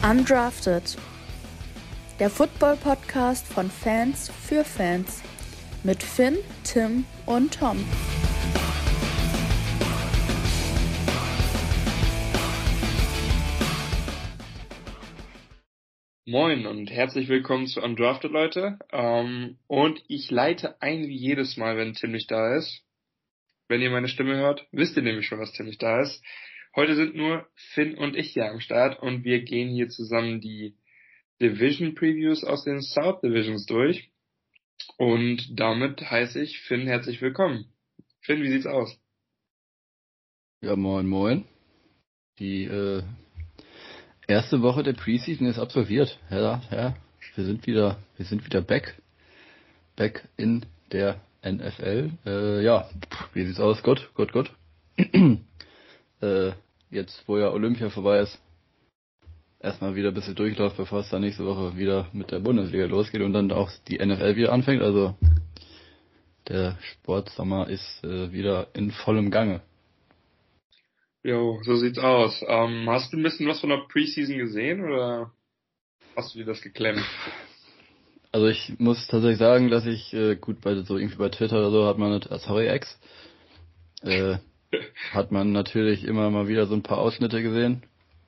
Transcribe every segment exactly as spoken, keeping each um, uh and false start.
Undrafted, der Football-Podcast von Fans für Fans mit Finn, Tim und Tom. Moin und herzlich willkommen zu Undrafted, Leute. Ähm, und ich leite ein wie jedes Mal, wenn Tim nicht da ist. Wenn ihr meine Stimme hört, wisst ihr nämlich schon, dass Tim nicht da ist. Heute sind nur Finn und ich hier am Start und wir gehen hier zusammen die Division Previews aus den South Divisions durch. Und damit heiße ich Finn herzlich willkommen. Finn, wie sieht's aus? Ja, moin, moin. Die äh, erste Woche der Preseason ist absolviert. Ja, ja. Wir sind wieder, wir sind wieder back, back in der N F L. Äh, ja, wie sieht's aus? Gut, gut, gut. äh, jetzt, wo ja Olympia vorbei ist, erstmal wieder ein bisschen Durchlauf, bevor es dann nächste Woche wieder mit der Bundesliga losgeht und dann auch die N F L wieder anfängt. Also der Sportsommer ist äh, wieder in vollem Gange. Jo, so sieht's aus. Ähm, hast du ein bisschen was von der Preseason gesehen oder hast du dir das geklemmt? Also ich muss tatsächlich sagen, dass ich, äh, gut, bei so irgendwie bei Twitter oder so hat man, äh, sorry Ex, äh, hat man natürlich immer mal wieder so ein paar Ausschnitte gesehen.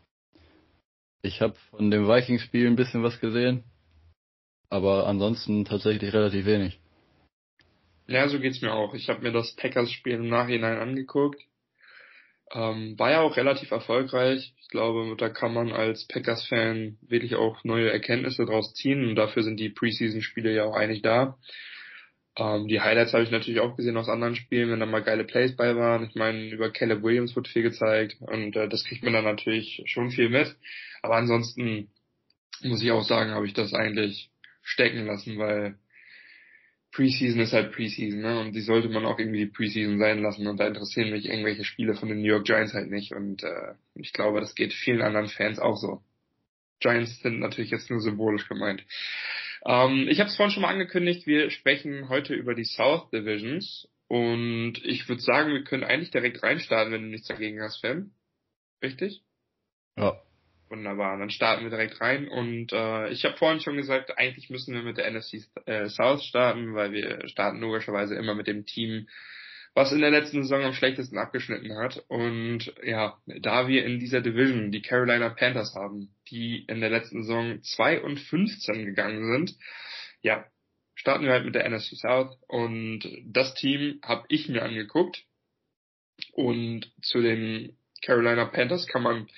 Ich habe von dem Vikings-Spiel ein bisschen was gesehen, aber ansonsten tatsächlich relativ wenig. Ja, so geht's mir auch. Ich habe mir das Packers-Spiel im Nachhinein angeguckt. Ähm, war ja auch relativ erfolgreich. Ich glaube, da kann man als Packers-Fan wirklich auch neue Erkenntnisse draus ziehen und dafür sind die Preseason-Spiele ja auch eigentlich da. Ähm, die Highlights habe ich natürlich auch gesehen aus anderen Spielen, wenn da mal geile Plays bei waren. Ich meine, über Caleb Williams wird viel gezeigt und äh, das kriegt man dann natürlich schon viel mit. Aber ansonsten muss ich auch sagen, habe ich das eigentlich stecken lassen, weil Preseason ist halt Preseason, ne? Und die sollte man auch irgendwie die Preseason sein lassen. Und da interessieren mich irgendwelche Spiele von den New York Giants halt nicht. Und äh, ich glaube, das geht vielen anderen Fans auch so. Giants sind natürlich jetzt nur symbolisch gemeint. Ähm, ich habe es vorhin schon mal angekündigt, wir sprechen heute über die South Divisions. Und ich würde sagen, wir können eigentlich direkt reinstarten, wenn du nichts dagegen hast, Fan. Richtig? Ja. Wunderbar, dann starten wir direkt rein und äh, ich habe vorhin schon gesagt, eigentlich müssen wir mit der N F C äh, South starten, weil wir starten logischerweise immer mit dem Team, was in der letzten Saison am schlechtesten abgeschnitten hat. Und ja, da wir in dieser Division die Carolina Panthers haben, die in der letzten Saison zwei und fünfzehn gegangen sind, ja, starten wir halt mit der N F C South und das Team habe ich mir angeguckt und zu den Carolina Panthers kann man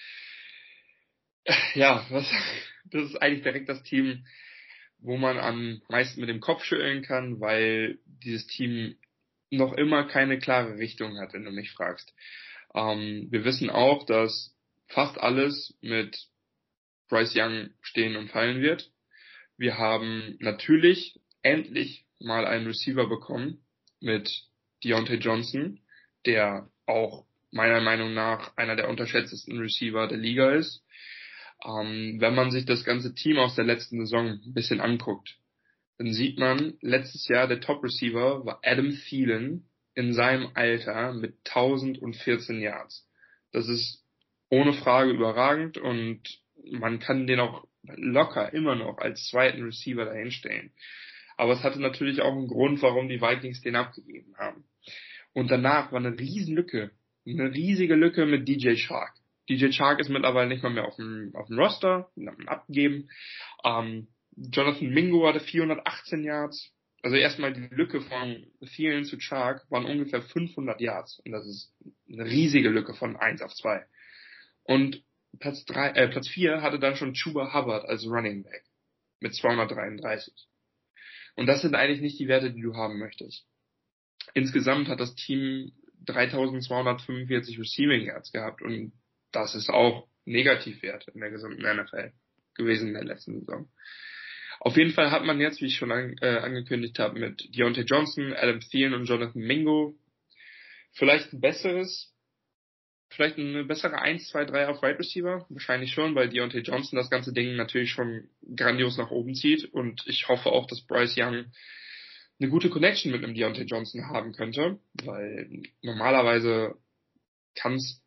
Ja, was, das ist eigentlich direkt das Team, wo man am meisten mit dem Kopf schütteln kann, weil dieses Team noch immer keine klare Richtung hat, wenn du mich fragst. Ähm, wir wissen auch, dass fast alles mit Bryce Young stehen und fallen wird. Wir haben natürlich endlich mal einen Receiver bekommen mit Deontay Johnson, der auch meiner Meinung nach einer der unterschätztesten Receiver der Liga ist. Ähm, wenn man sich das ganze Team aus der letzten Saison ein bisschen anguckt, dann sieht man, letztes Jahr der Top-Receiver war Adam Thielen in seinem Alter mit tausendvierzehn Yards. Das ist ohne Frage überragend und man kann den auch locker immer noch als zweiten Receiver dahinstellen. Aber es hatte natürlich auch einen Grund, warum die Vikings den abgegeben haben. Und danach war eine riesen Lücke, eine riesige Lücke mit D J Chark. D J Chark ist mittlerweile nicht mal mehr auf dem, auf dem Roster, den hat man abgegeben. Ähm, Jonathan Mingo hatte vierhundertachtzehn Yards. Also erstmal die Lücke von Thielen zu Chark waren ungefähr fünfhundert Yards. Und das ist eine riesige Lücke von eins auf zwei. Und Platz drei, äh, Platz vier hatte dann schon Chuba Hubbard als Running Back mit zweihundertdreiunddreißig. Und das sind eigentlich nicht die Werte, die du haben möchtest. Insgesamt hat das Team dreitausendzweihundertfünfundvierzig Receiving Yards gehabt und das ist auch Negativwert in der gesamten N F L gewesen in der letzten Saison. Auf jeden Fall hat man jetzt, wie ich schon an, äh, angekündigt habe, mit Deontay Johnson, Adam Thielen und Jonathan Mingo vielleicht ein besseres, vielleicht eine bessere eins, zwei, drei auf Wide Receiver. Wahrscheinlich schon, weil Deontay Johnson das ganze Ding natürlich schon grandios nach oben zieht und ich hoffe auch, dass Bryce Young eine gute Connection mit einem Deontay Johnson haben könnte, weil normalerweise kann es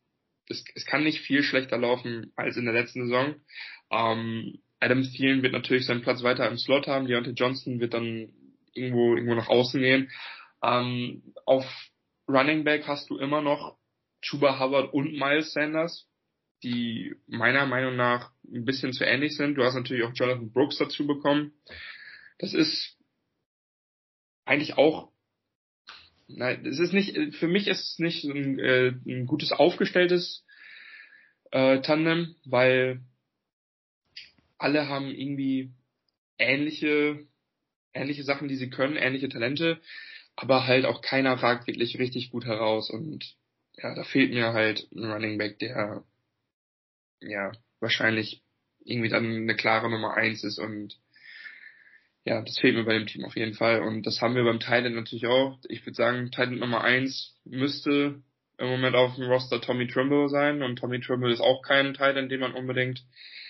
es, es kann nicht viel schlechter laufen als in der letzten Saison. Ähm, Adam Thielen wird natürlich seinen Platz weiter im Slot haben. Deontay Johnson wird dann irgendwo irgendwo nach außen gehen. Ähm, auf Running Back hast du immer noch Chuba Hubbard und Miles Sanders, die meiner Meinung nach ein bisschen zu ähnlich sind. Du hast natürlich auch Jonathan Brooks dazu bekommen. Das ist eigentlich auch, nein, es ist nicht, für mich ist es nicht ein, äh, ein gutes aufgestelltes äh, Tandem, weil alle haben irgendwie ähnliche, ähnliche Sachen, die sie können, ähnliche Talente, aber halt auch keiner ragt wirklich richtig gut heraus und ja, da fehlt mir halt ein Running Back, der ja wahrscheinlich irgendwie dann eine klare Nummer eins ist und ja, das fehlt mir bei dem Team auf jeden Fall und das haben wir beim Tight End natürlich auch. Ich würde sagen, Tight End Nummer eins müsste im Moment auf dem Roster Tommy Tremble sein und Tommy Tremble ist auch kein Tight End, den man unbedingt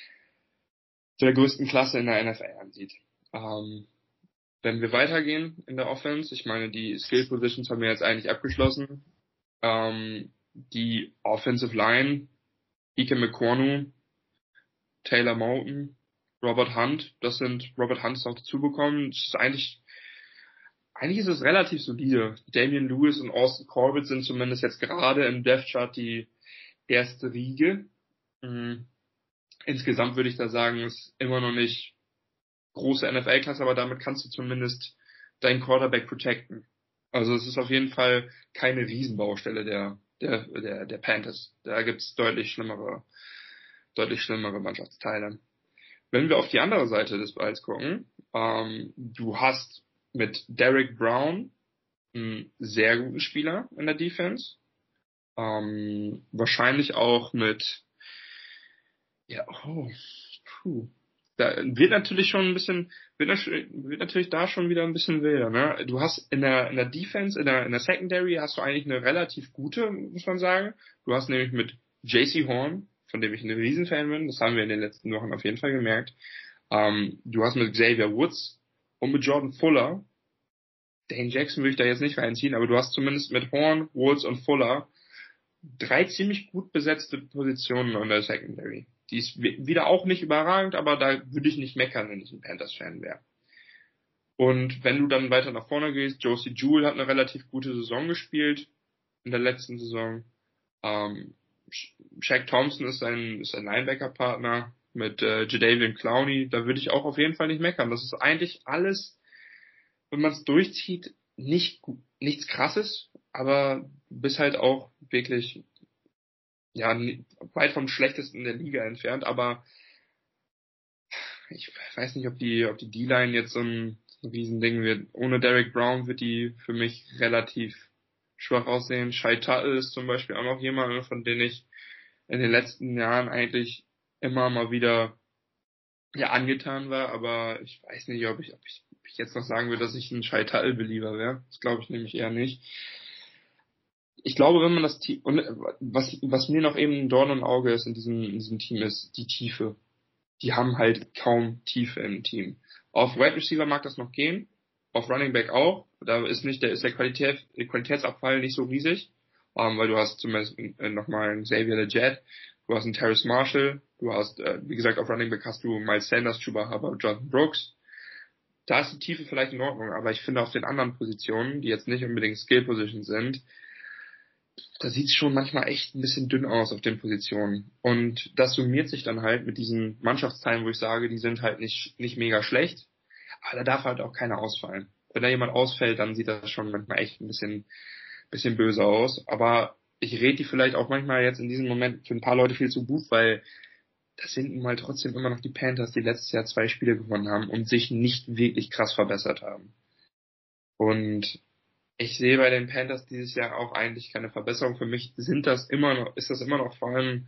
der größten Klasse in der N F L ansieht. Ähm, wenn wir weitergehen in der Offense, ich meine, die Skill Positions haben wir jetzt eigentlich abgeschlossen. Ähm, die Offensive Line, Ike McCornu, Taylor Moton, Robert Hunt, das sind, Robert Hunt ist auch dazu bekommen. Das ist eigentlich, eigentlich ist es relativ solide. Damian Lewis und Austin Corbett sind zumindest jetzt gerade im Depth Chart die erste Riege. Mhm. Insgesamt würde ich da sagen, ist immer noch nicht große N F L-Klasse, aber damit kannst du zumindest deinen Quarterback protecten. Also es ist auf jeden Fall keine Riesenbaustelle der, der, der, der Panthers. Da gibt's deutlich schlimmere, deutlich schlimmere Mannschaftsteile. Wenn wir auf die andere Seite des Balls gucken, ähm, du hast mit Derek Brown einen sehr guten Spieler in der Defense. Ähm, wahrscheinlich auch mit, ja, oh, puh. Da wird natürlich schon ein bisschen, wird, wird natürlich da schon wieder ein bisschen wilder, ne? Du hast in der, in der Defense, in der, in der Secondary hast du eigentlich eine relativ gute, muss man sagen. Du hast nämlich mit J C Horn, von dem ich ein Riesenfan bin, das haben wir in den letzten Wochen auf jeden Fall gemerkt. Ähm, du hast mit Xavier Woods und mit Jordan Fuller, Dane Jackson würde ich da jetzt nicht reinziehen, aber du hast zumindest mit Horn, Woods und Fuller drei ziemlich gut besetzte Positionen in der Secondary. Die ist wieder auch nicht überragend, aber da würde ich nicht meckern, wenn ich ein Panthers-Fan wäre. Und wenn du dann weiter nach vorne gehst, Josie Jewell hat eine relativ gute Saison gespielt in der letzten Saison. Ähm, Shaq Thompson ist ein, ist ein Linebacker-Partner mit äh, Jadeveon Clowney. Da würde ich auch auf jeden Fall nicht meckern. Das ist eigentlich alles, wenn man es durchzieht, nicht nichts Krasses, aber du bist halt auch wirklich ja weit vom Schlechtesten der Liga entfernt, aber ich weiß nicht, ob die ob die D-Line jetzt so ein, so ein Riesending wird. Ohne Derek Brown wird die für mich relativ schwach aussehen. Shai Tuttle ist zum Beispiel auch noch jemand, von dem ich in den letzten Jahren eigentlich immer mal wieder ja angetan war, aber ich weiß nicht, ob ich, ob ich, ob ich jetzt noch sagen würde, dass ich ein Shai Tuttle-Believer wäre. Das glaube ich nämlich eher nicht. Ich glaube, wenn man das Team, und was, was mir noch eben ein Dorn im Auge ist in diesem, in diesem Team, ist die Tiefe. Die haben halt kaum Tiefe im Team. Auf Wide Receiver mag das noch gehen, auf Running Back auch. Da ist nicht, der ist der Qualität, der Qualitätsabfall nicht so riesig, ähm, weil du hast zumindest äh, nochmal einen Xavier Legette, du hast einen Terrace Marshall, du hast, äh, wie gesagt, auf Running Back hast du Miles Sanders, Chuba Hubbard, Jonathan Brooks. Da ist die Tiefe vielleicht in Ordnung, aber ich finde auf den anderen Positionen, die jetzt nicht unbedingt Skill Positions sind, da sieht es schon manchmal echt ein bisschen dünn aus auf den Positionen. Und das summiert sich dann halt mit diesen Mannschaftsteilen, wo ich sage, die sind halt nicht, nicht mega schlecht. Aber da darf halt auch keiner ausfallen. Wenn da jemand ausfällt, dann sieht das schon manchmal echt ein bisschen, bisschen böse aus. Aber ich rede die vielleicht auch manchmal jetzt in diesem Moment für ein paar Leute viel zu gut, weil das sind nun mal trotzdem immer noch die Panthers, die letztes Jahr zwei Spiele gewonnen haben und sich nicht wirklich krass verbessert haben. Und ich sehe bei den Panthers dieses Jahr auch eigentlich keine Verbesserung. Für mich sind das immer noch, ist das immer noch vor allem,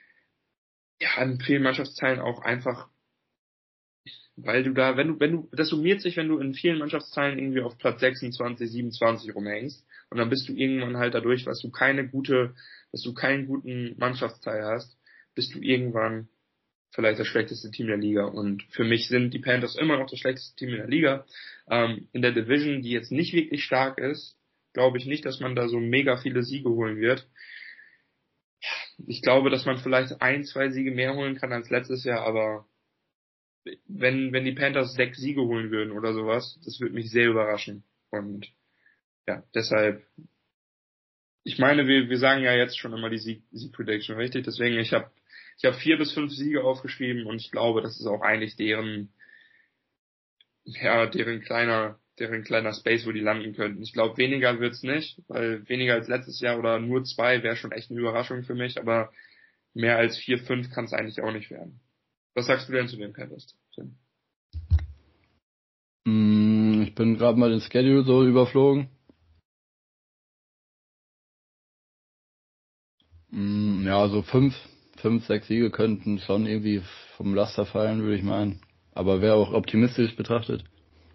ja, in vielen Mannschaftsteilen auch einfach, weil du da, wenn du, wenn du, das summiert sich, wenn du in vielen Mannschaftsteilen irgendwie auf Platz sechsundzwanzig, siebenundzwanzig rumhängst und dann bist du irgendwann halt dadurch, dass du keine gute, dass du keinen guten Mannschaftsteil hast, bist du irgendwann vielleicht das schlechteste Team der Liga. Und für mich sind die Panthers immer noch das schlechteste Team in der Liga. Ähm, in der Division, die jetzt nicht wirklich stark ist, glaube ich nicht, dass man da so mega viele Siege holen wird. Ja, ich glaube, dass man vielleicht ein, zwei Siege mehr holen kann als letztes Jahr, aber wenn, wenn die Panthers sechs Siege holen würden oder sowas, das würde mich sehr überraschen. Und ja, deshalb, ich meine, wir, wir sagen ja jetzt schon immer die Sieg, Sieg-Prediction, richtig? Deswegen, ich habe ich hab vier bis fünf Siege aufgeschrieben und ich glaube, das ist auch eigentlich deren, ja, deren kleiner, deren kleiner Space, wo die landen könnten. Ich glaube, weniger wird's nicht, weil weniger als letztes Jahr oder nur zwei wäre schon echt eine Überraschung für mich, aber mehr als vier, fünf kann es eigentlich auch nicht werden. Was sagst du denn zu den Panthers, Tim? Mm, ich bin gerade mal den Schedule so überflogen. Mm, ja, so fünf, fünf, sechs Siege könnten schon irgendwie vom Laster fallen, würde ich meinen. Aber wäre auch optimistisch betrachtet.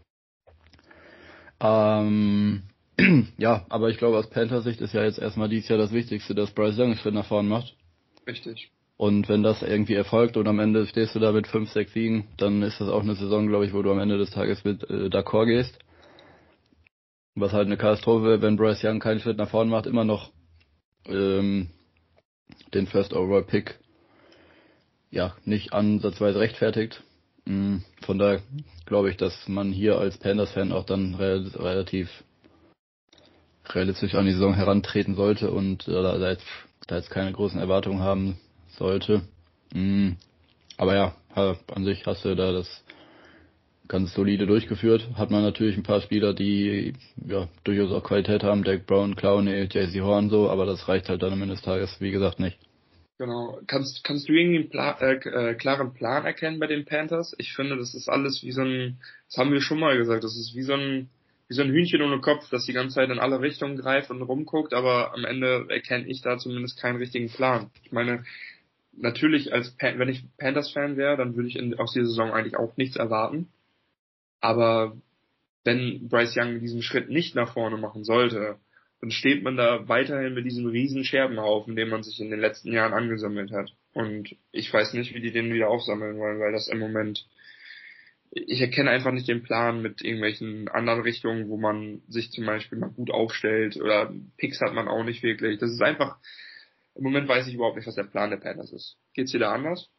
Ähm, ja, aber ich glaube, aus Panthers Sicht ist ja jetzt erstmal dieses Jahr das Wichtigste, dass Bryce Young einen Schritt nach vorne macht. Richtig. Und wenn das irgendwie erfolgt und am Ende stehst du da mit fünf, sechs Siegen, dann ist das auch eine Saison, glaube ich, wo du am Ende des Tages mit äh, d'accord gehst. Was halt eine Katastrophe wäre, wenn Bryce Young keinen Schritt nach vorne macht, immer noch ähm, den First Overall Pick ja nicht ansatzweise rechtfertigt. Mhm. Von daher glaube ich, dass man hier als Panthers-Fan auch dann re- relativ realistisch an die Saison herantreten sollte und äh, da, jetzt, da jetzt keine großen Erwartungen haben sollte. Mhm. Aber ja, an sich hast du da das ganz solide durchgeführt. Hat man natürlich ein paar Spieler, die ja durchaus auch Qualität haben, Derek Brown, Clowney, J C Horn so, aber das reicht halt dann am Ende des Tages, wie gesagt, nicht. Genau. Kannst, kannst du irgendwie einen Pla- äh, äh, klaren Plan erkennen bei den Panthers? Ich finde, das ist alles wie so ein, das haben wir schon mal gesagt, das ist wie so ein, wie so ein Hühnchen ohne Kopf, das die ganze Zeit in alle Richtungen greift und rumguckt, aber am Ende erkenne ich da zumindest keinen richtigen Plan. Ich meine, natürlich als Pan- wenn ich Panthers-Fan wäre, dann würde ich in, aus dieser Saison eigentlich auch nichts erwarten. Aber wenn Bryce Young diesen Schritt nicht nach vorne machen sollte, dann steht man da weiterhin mit diesem riesen Scherbenhaufen, den man sich in den letzten Jahren angesammelt hat. Und ich weiß nicht, wie die den wieder aufsammeln wollen, weil das im Moment, ich erkenne einfach nicht den Plan mit irgendwelchen anderen Richtungen, wo man sich zum Beispiel mal gut aufstellt oder Picks hat man auch nicht wirklich. Das ist einfach, im Moment weiß ich überhaupt nicht, was der Plan der Panthers ist. Geht's dir da anders?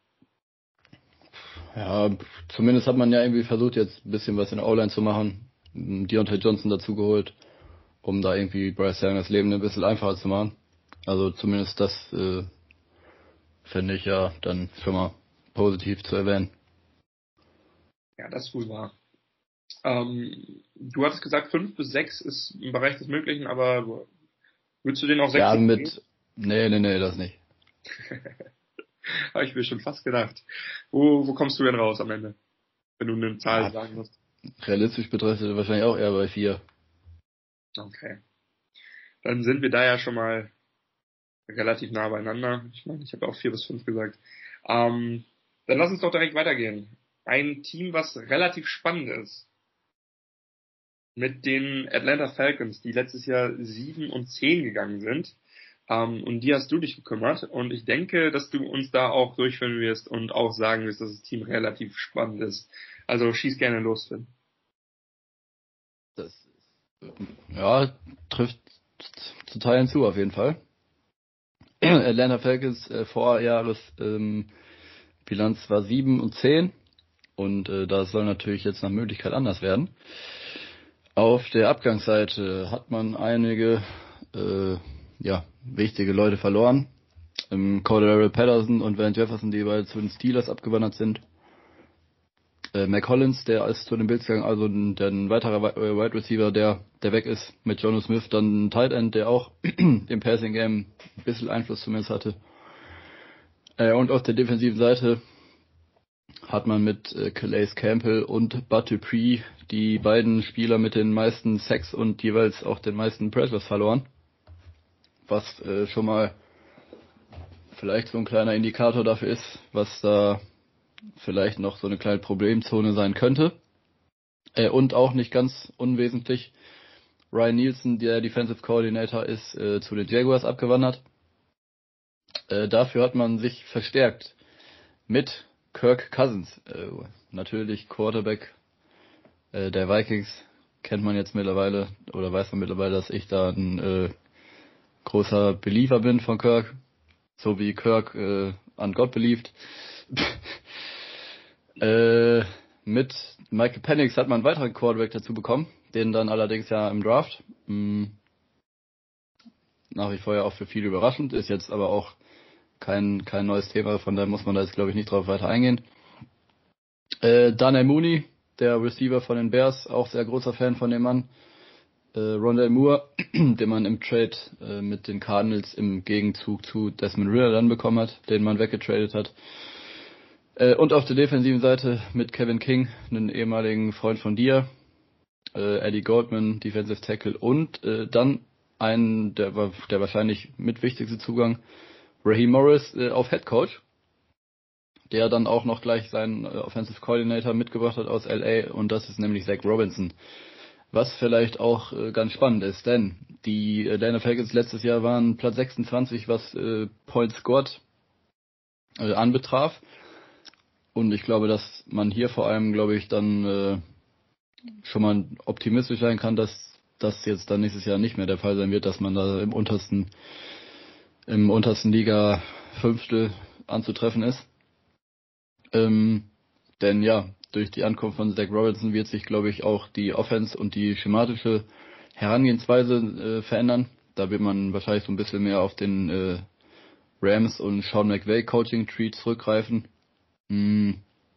Ja, zumindest hat man ja irgendwie versucht, jetzt ein bisschen was in der O-Line zu machen. Deontay Johnson dazu geholt, um da irgendwie Bryce Young das Leben ein bisschen einfacher zu machen. Also zumindest das äh, finde ich ja dann schon mal positiv zu erwähnen. Ja, das ist wohl wahr. Ähm, du hattest gesagt, fünf bis sechs ist im Bereich des Möglichen, aber würdest du den auch sechs Ja, geben? mit, nee, nee, nee, das nicht. Habe ich mir schon fast gedacht. Wo, wo kommst du denn raus am Ende? Wenn du eine Zahl Ja, sagen musst. realistisch betrachtet wahrscheinlich auch eher bei vier. Okay. Dann sind wir da ja schon mal relativ nah beieinander. Ich meine, ich habe auch vier bis fünf gesagt. Ähm, dann lass uns doch direkt weitergehen. Ein Team, was relativ spannend ist. Mit den Atlanta Falcons, die letztes Jahr sieben und zehn gegangen sind. Um, und die hast du dich gekümmert. Und ich denke, dass du uns da auch durchführen wirst und auch sagen wirst, dass das Team relativ spannend ist. Also schieß gerne los, Finn. Das ja, trifft zu Teilen zu auf jeden Fall. Atlanta Falcons äh, Vorjahres ähm, Bilanz war sieben und zehn und äh, das soll natürlich jetzt nach Möglichkeit anders werden. Auf der Abgangsseite hat man einige äh, ja, wichtige Leute verloren. Ähm, Cordero Patterson und Van Jefferson, die jeweils zu den Steelers abgewandert sind. Äh, Mac Hollins, der ist zu den Bills gegangen, also ein, der, ein weiterer Wide Receiver, der der weg ist. Mit Jono Smith dann ein Tight End, der auch im Passing Game ein bisschen Einfluss zumindest hatte. Äh, und auf der defensiven Seite hat man mit äh, Calais Campbell und Bud Dupree die beiden Spieler mit den meisten Sacks und jeweils auch den meisten Pressures verloren. Was äh, schon mal vielleicht so ein kleiner Indikator dafür ist, was da vielleicht noch so eine kleine Problemzone sein könnte. Äh, und auch nicht ganz unwesentlich, Ryan Nielsen, der Defensive Coordinator, ist äh, zu den Jaguars abgewandert. Äh, dafür hat man sich verstärkt mit Kirk Cousins. Äh, natürlich Quarterback äh, der Vikings, kennt man jetzt mittlerweile, oder weiß man mittlerweile, dass ich da ein äh, großer Believer bin von Kirk. so wie Kirk äh, an Gott beliebt. äh, mit Michael Penix hat man einen weiteren Quarterback dazu bekommen, den dann allerdings ja im Draft. Mh, nach wie vor ja auch für viele überraschend, ist jetzt aber auch kein kein neues Thema, von daher muss man da jetzt glaube ich nicht drauf weiter eingehen. Äh, Darnell Mooney, der Receiver von den Bears, auch sehr großer Fan von dem Mann. Äh, Rondale Moore, den man im Trade äh, mit den Cardinals im Gegenzug zu Desmond Ridder dann bekommen hat, den man weggetradet hat. Äh, und auf der defensiven Seite mit Kevin King, einen ehemaligen Freund von dir, äh, Eddie Goldman, Defensive Tackle, und äh, dann einen, der war der wahrscheinlich mit wichtigste Zugang, Raheem Morris äh, auf Head Coach, der dann auch noch gleich seinen äh, Offensive Coordinator mitgebracht hat aus L A, und das ist nämlich Zach Robinson. Was vielleicht auch äh, ganz spannend ist, denn die äh, Atlanta Falcons letztes Jahr waren Platz sechsundzwanzig, was äh, Points scored äh, anbetraf. Und ich glaube, dass man hier vor allem, glaube ich, dann äh, schon mal optimistisch sein kann, dass das jetzt dann nächstes Jahr nicht mehr der Fall sein wird, dass man da im untersten im untersten Liga Fünftel anzutreffen ist. Ähm, denn ja, durch die Ankunft von Zach Robinson wird sich, glaube ich, auch die Offense und die schematische Herangehensweise äh, verändern. Da wird man wahrscheinlich so ein bisschen mehr auf den äh, Rams und Sean McVay Coaching Tree zurückgreifen. Hm.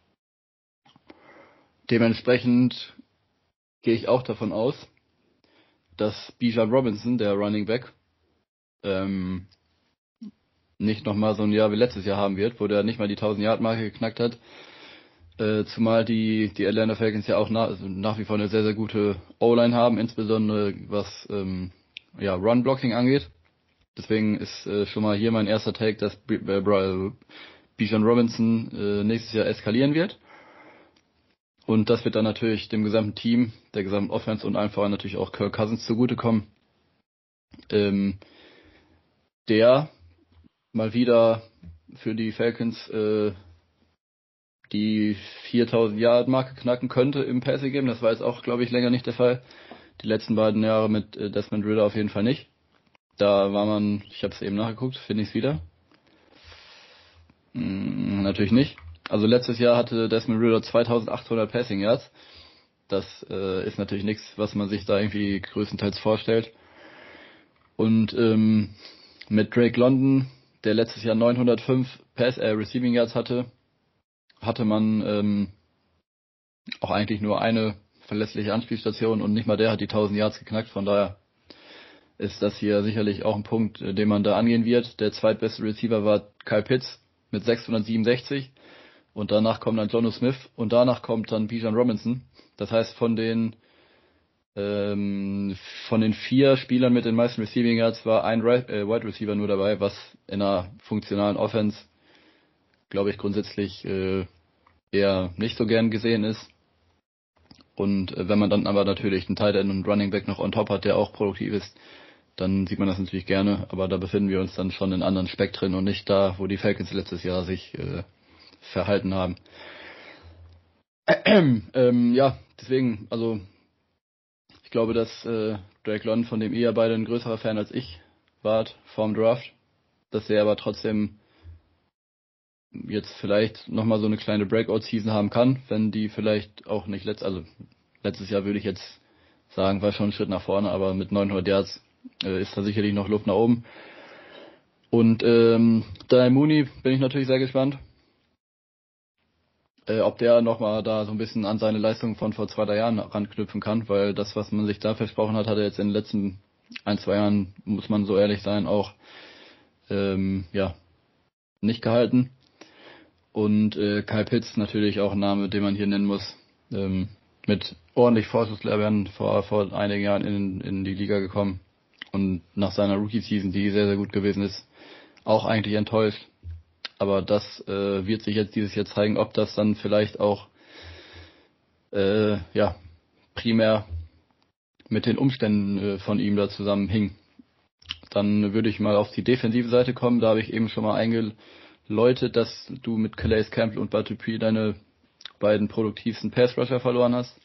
Dementsprechend gehe ich auch davon aus, dass Bijan Robinson, der Running Back, ähm, nicht nochmal so ein Jahr wie letztes Jahr haben wird, wo der nicht mal die tausend-Yard-Marke geknackt hat. Äh, zumal die die Atlanta Falcons ja auch nach, also nach wie vor eine sehr, sehr gute O-Line haben, insbesondere was ähm, ja, Run-Blocking angeht. Deswegen ist äh, schon mal hier mein erster Take, dass B- äh, Bijan Robinson äh, nächstes Jahr eskalieren wird. Und das wird dann natürlich dem gesamten Team, der gesamten Offense und allen voran natürlich auch Kirk Cousins zugutekommen. Ähm, der mal wieder für die Falcons äh, die viertausend-Yard-Marke knacken könnte im Passing Game. Das war jetzt auch, glaube ich, länger nicht der Fall. Die letzten beiden Jahre mit äh, Desmond Ridder auf jeden Fall nicht. Da war man, ich habe es eben nachgeguckt, finde ich es wieder? Hm, natürlich nicht. Also letztes Jahr hatte Desmond Ridder zweitausendachthundert Passing Yards. Das äh, ist natürlich nichts, was man sich da irgendwie größtenteils vorstellt. Und ähm, mit Drake London, der letztes Jahr neunhundertfünf Pass, äh, Receiving Yards hatte, hatte man ähm, auch eigentlich nur eine verlässliche Anspielstation und nicht mal der hat die tausend Yards geknackt. Von daher ist das hier sicherlich auch ein Punkt, den man da angehen wird. Der zweitbeste Receiver war Kyle Pitts mit sechshundertsiebenundsechzig und danach kommt dann Jonnu Smith und danach kommt dann Bijan Robinson. Das heißt, von den ähm, von den vier Spielern mit den meisten Receiving Yards war ein Re- äh, Wide Receiver nur dabei, was in einer funktionalen Offense, glaube ich, grundsätzlich äh, eher nicht so gern gesehen ist. Und äh, wenn man dann aber natürlich einen Tight End und einen Running Back noch on top hat, der auch produktiv ist, dann sieht man das natürlich gerne, aber da befinden wir uns dann schon in anderen Spektren und nicht da, wo die Falcons letztes Jahr sich äh, verhalten haben. ähm, ja, deswegen, also ich glaube, dass äh, Drake London, von dem ihr beide ein größerer Fan als ich wart, vorm Draft, dass er aber trotzdem jetzt vielleicht nochmal so eine kleine Breakout-Season haben kann, wenn die vielleicht auch nicht letzt, also letztes Jahr würde ich jetzt sagen, war schon ein Schritt nach vorne, aber mit neunhundert Yards äh, ist da sicherlich noch Luft nach oben. Und ähm, Darnell Mooney bin ich natürlich sehr gespannt, äh, ob der nochmal da so ein bisschen an seine Leistung von vor zwei, drei Jahren ranknüpfen kann, weil das, was man sich da versprochen hat, hat er jetzt in den letzten ein, zwei Jahren, muss man so ehrlich sein, auch ähm, ja nicht gehalten. Und äh, Kyle Pitts natürlich auch ein Name, den man hier nennen muss. Ähm, mit ordentlich Vorschusslorbeeren vor, vor einigen Jahren in, in die Liga gekommen. Und nach seiner Rookie-Season, die sehr, sehr gut gewesen ist, auch eigentlich enttäuscht. Aber das äh, wird sich jetzt dieses Jahr zeigen, ob das dann vielleicht auch äh, ja primär mit den Umständen äh, von ihm da zusammenhing. Dann würde ich mal auf die defensive Seite kommen. Da habe ich eben schon mal eingeläutet, dass du mit Calais Campbell und Batupi deine beiden produktivsten Pass-Rusher verloren hast.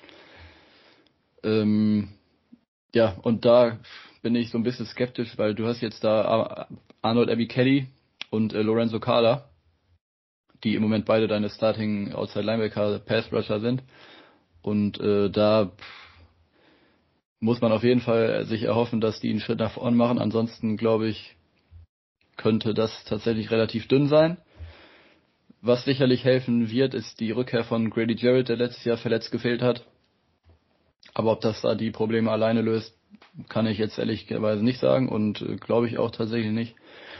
Ähm, ja, und da bin ich so ein bisschen skeptisch, weil du hast jetzt da Arnold Ebiketie und äh, Lorenzo Carter, die im Moment beide deine Starting Outside Linebacker Pass Rusher sind. Und äh, da muss man auf jeden Fall sich erhoffen, dass die einen Schritt nach vorn machen. Ansonsten, glaube ich, könnte das tatsächlich relativ dünn sein. Was sicherlich helfen wird, ist die Rückkehr von Grady Jarrett, der letztes Jahr verletzt gefehlt hat. Aber ob das da die Probleme alleine löst, kann ich jetzt ehrlicherweise nicht sagen und äh, glaube ich auch tatsächlich nicht.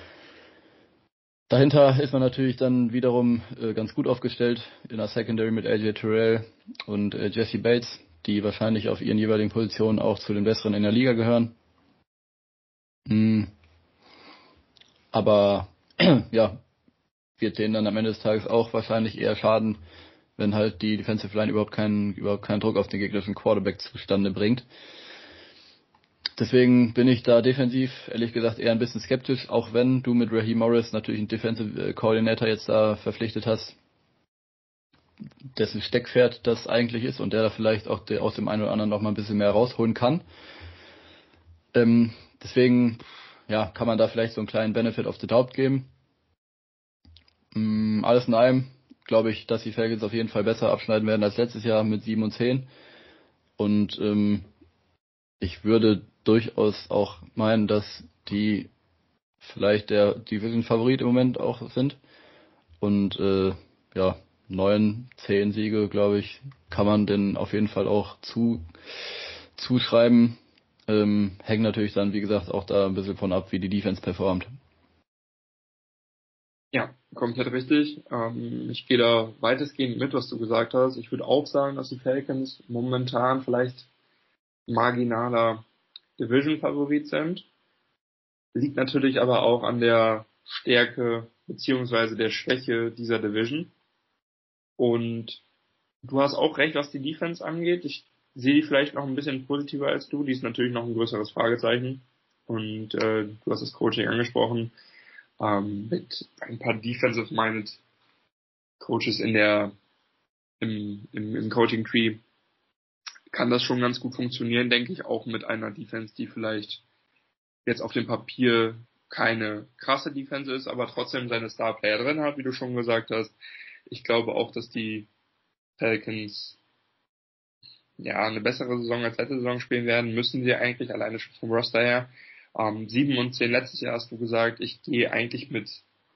Dahinter ist man natürlich dann wiederum äh, ganz gut aufgestellt in der Secondary mit L J Terrell und äh, Jesse Bates, die wahrscheinlich auf ihren jeweiligen Positionen auch zu den Besseren in der Liga gehören. Hm. Aber ja, wird denen dann am Ende des Tages auch wahrscheinlich eher schaden, wenn halt die Defensive Line überhaupt keinen, überhaupt keinen Druck auf den gegnerischen Quarterback zustande bringt. Deswegen bin ich da defensiv, ehrlich gesagt, eher ein bisschen skeptisch, auch wenn du mit Raheem Morris natürlich einen Defensive Coordinator jetzt da verpflichtet hast, dessen Steckpferd das eigentlich ist und der da vielleicht auch aus dem einen oder anderen noch mal ein bisschen mehr rausholen kann. Ähm, deswegen, ja, kann man da vielleicht so einen kleinen Benefit of the Doubt geben. Ähm, alles in allem glaube ich, dass die Falcons auf jeden Fall besser abschneiden werden als letztes Jahr mit sieben und zehn. Und ähm, ich würde durchaus auch meinen, dass die vielleicht der Division-Favorit im Moment auch sind. Und äh, ja, neun, zehn Siege, glaube ich, kann man denn auf jeden Fall auch zu zuschreiben. Ähm, hängt natürlich dann, wie gesagt, auch da ein bisschen von ab, wie die Defense performt. Ja, komplett richtig. Ähm, ich gehe da weitestgehend mit, was du gesagt hast. Ich würde auch sagen, dass die Falcons momentan vielleicht marginaler Division-Favorit sind. Liegt natürlich aber auch an der Stärke beziehungsweise der Schwäche dieser Division. Und du hast auch recht, was die Defense angeht. Ich sehe die vielleicht noch ein bisschen positiver als du. Die ist natürlich noch ein größeres Fragezeichen. Und äh, du hast das Coaching angesprochen. Ähm, mit ein paar defensive-minded Coaches in der im, im, im Coaching-Tree kann das schon ganz gut funktionieren, denke ich, auch mit einer Defense, die vielleicht jetzt auf dem Papier keine krasse Defense ist, aber trotzdem seine Star-Player drin hat, wie du schon gesagt hast. Ich glaube auch, dass die Falcons ja eine bessere Saison als letzte Saison spielen werden, müssen sie eigentlich alleine schon vom Roster her. Ähm, sieben und zehn letztes Jahr hast du gesagt, ich gehe eigentlich mit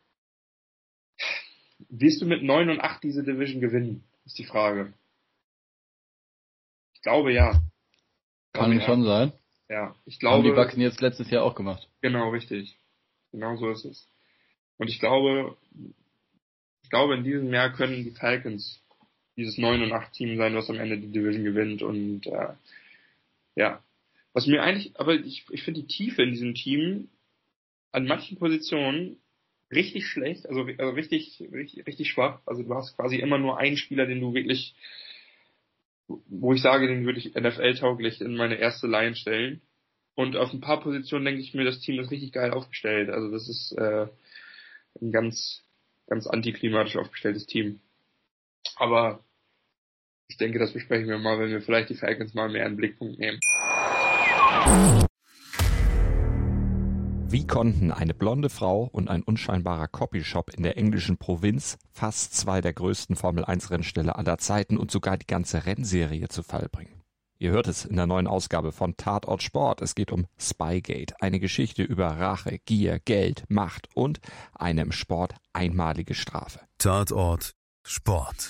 wirst du mit neun und acht diese Division gewinnen, ist die Frage. Ich glaube ja. Ich Kann glaube, schon ja. sein. Ja, ich glaube. Haben die Bucks jetzt letztes Jahr auch gemacht. Genau, richtig. Genau so ist es. Und ich glaube, ich glaube, in diesem Jahr können die Falcons dieses neun und acht Team sein, was am Ende die Division gewinnt. Und äh, ja, was mir eigentlich, aber ich, ich finde die Tiefe in diesem Team an manchen Positionen richtig schlecht, also, also richtig, richtig, richtig schwach. Also du hast quasi immer nur einen Spieler, den du wirklich, wo ich sage, den würde ich N F L-tauglich in meine erste Line stellen. Und auf ein paar Positionen denke ich mir, das Team ist richtig geil aufgestellt. Also das ist äh, ein ganz, ganz antiklimatisch aufgestelltes Team. Aber ich denke, das besprechen wir mal, wenn wir vielleicht die Falcons mal mehr in den Blickpunkt nehmen. Wie konnten eine blonde Frau und ein unscheinbarer Copyshop in der englischen Provinz fast zwei der größten Formel eins Rennställe aller Zeiten und sogar die ganze Rennserie zu Fall bringen? Ihr hört es in der neuen Ausgabe von Tatort Sport. Es geht um Spygate, eine Geschichte über Rache, Gier, Geld, Macht und eine im Sport einmalige Strafe. Tatort Sport.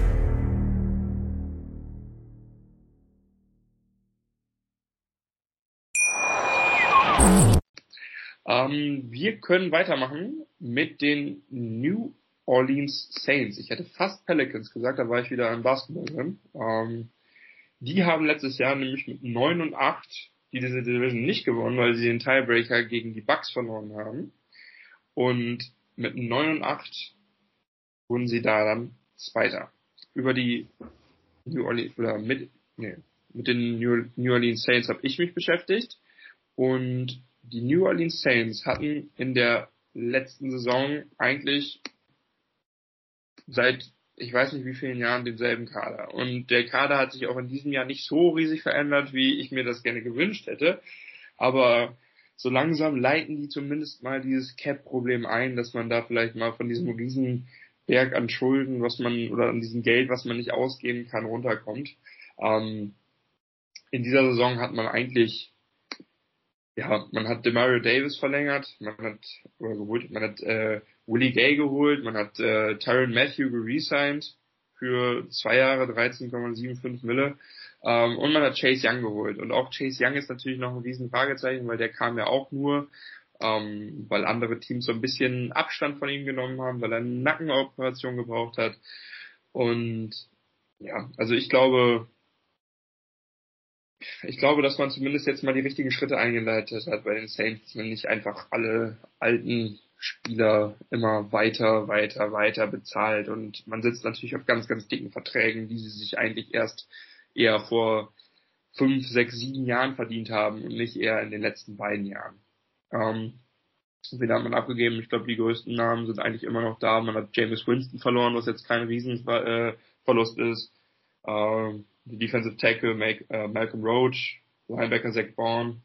Ähm, wir können weitermachen mit den New Orleans Saints. Ich hätte fast Pelicans gesagt, da war ich wieder im Basketball drin. Ähm, die haben letztes Jahr nämlich mit neun und acht die diese Division nicht gewonnen, weil sie den Tiebreaker gegen die Bucks verloren haben. Und mit neun und acht wurden sie da dann Zweiter. Über die New Orleans, oder mit, nee, mit den New, New Orleans Saints habe ich mich beschäftigt. Und die New Orleans Saints hatten in der letzten Saison eigentlich seit ich weiß nicht wie vielen Jahren denselben Kader. Und der Kader hat sich auch in diesem Jahr nicht so riesig verändert, wie ich mir das gerne gewünscht hätte. Aber so langsam leiten die zumindest mal dieses Cap-Problem ein, dass man da vielleicht mal von diesem riesen Berg an Schulden, was man, oder an diesem Geld, was man nicht ausgeben kann, runterkommt. Ähm, in dieser Saison hat man eigentlich, ja, man hat Demario Davis verlängert, man hat, oder geholt, man hat, äh, Willie Gay geholt, man hat, äh, Tyrann Mathieu geresigned für zwei Jahre, dreizehn Komma fünfundsiebzig Mille, ähm, und man hat Chase Young geholt. Und auch Chase Young ist natürlich noch ein riesen Fragezeichen, weil der kam ja auch nur, ähm, weil andere Teams so ein bisschen Abstand von ihm genommen haben, weil er eine Nackenoperation gebraucht hat. Und ja, also ich glaube, ich glaube, dass man zumindest jetzt mal die richtigen Schritte eingeleitet hat bei den Saints, dass man nicht einfach alle alten Spieler immer weiter, weiter, weiter bezahlt. Und man sitzt natürlich auf ganz, ganz dicken Verträgen, die sie sich eigentlich erst eher vor fünf, sechs, sieben Jahren verdient haben und nicht eher in den letzten beiden Jahren. Ähm, wen hat man abgegeben? Ich glaube, die größten Namen sind eigentlich immer noch da. Man hat Jameis Winston verloren, was jetzt kein Riesenverlust äh, ist. Ähm, die Defensive Tackle Mal- äh, Malcolm Roach, Linebacker Zach Baun.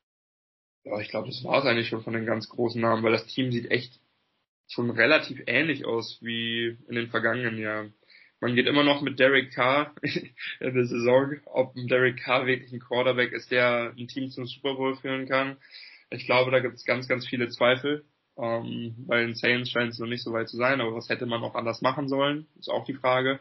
Ja, ich glaube, das war es eigentlich schon von den ganz großen Namen, weil das Team sieht echt schon relativ ähnlich aus wie in den vergangenen Jahren. Man geht immer noch mit Derek Carr in der Saison, ob ein Derek Carr wirklich ein Quarterback ist, der ein Team zum Super Bowl führen kann. Ich glaube, da gibt es ganz, ganz viele Zweifel. Ähm, bei den Saints scheint es noch nicht so weit zu sein, aber was hätte man auch anders machen sollen, ist auch die Frage.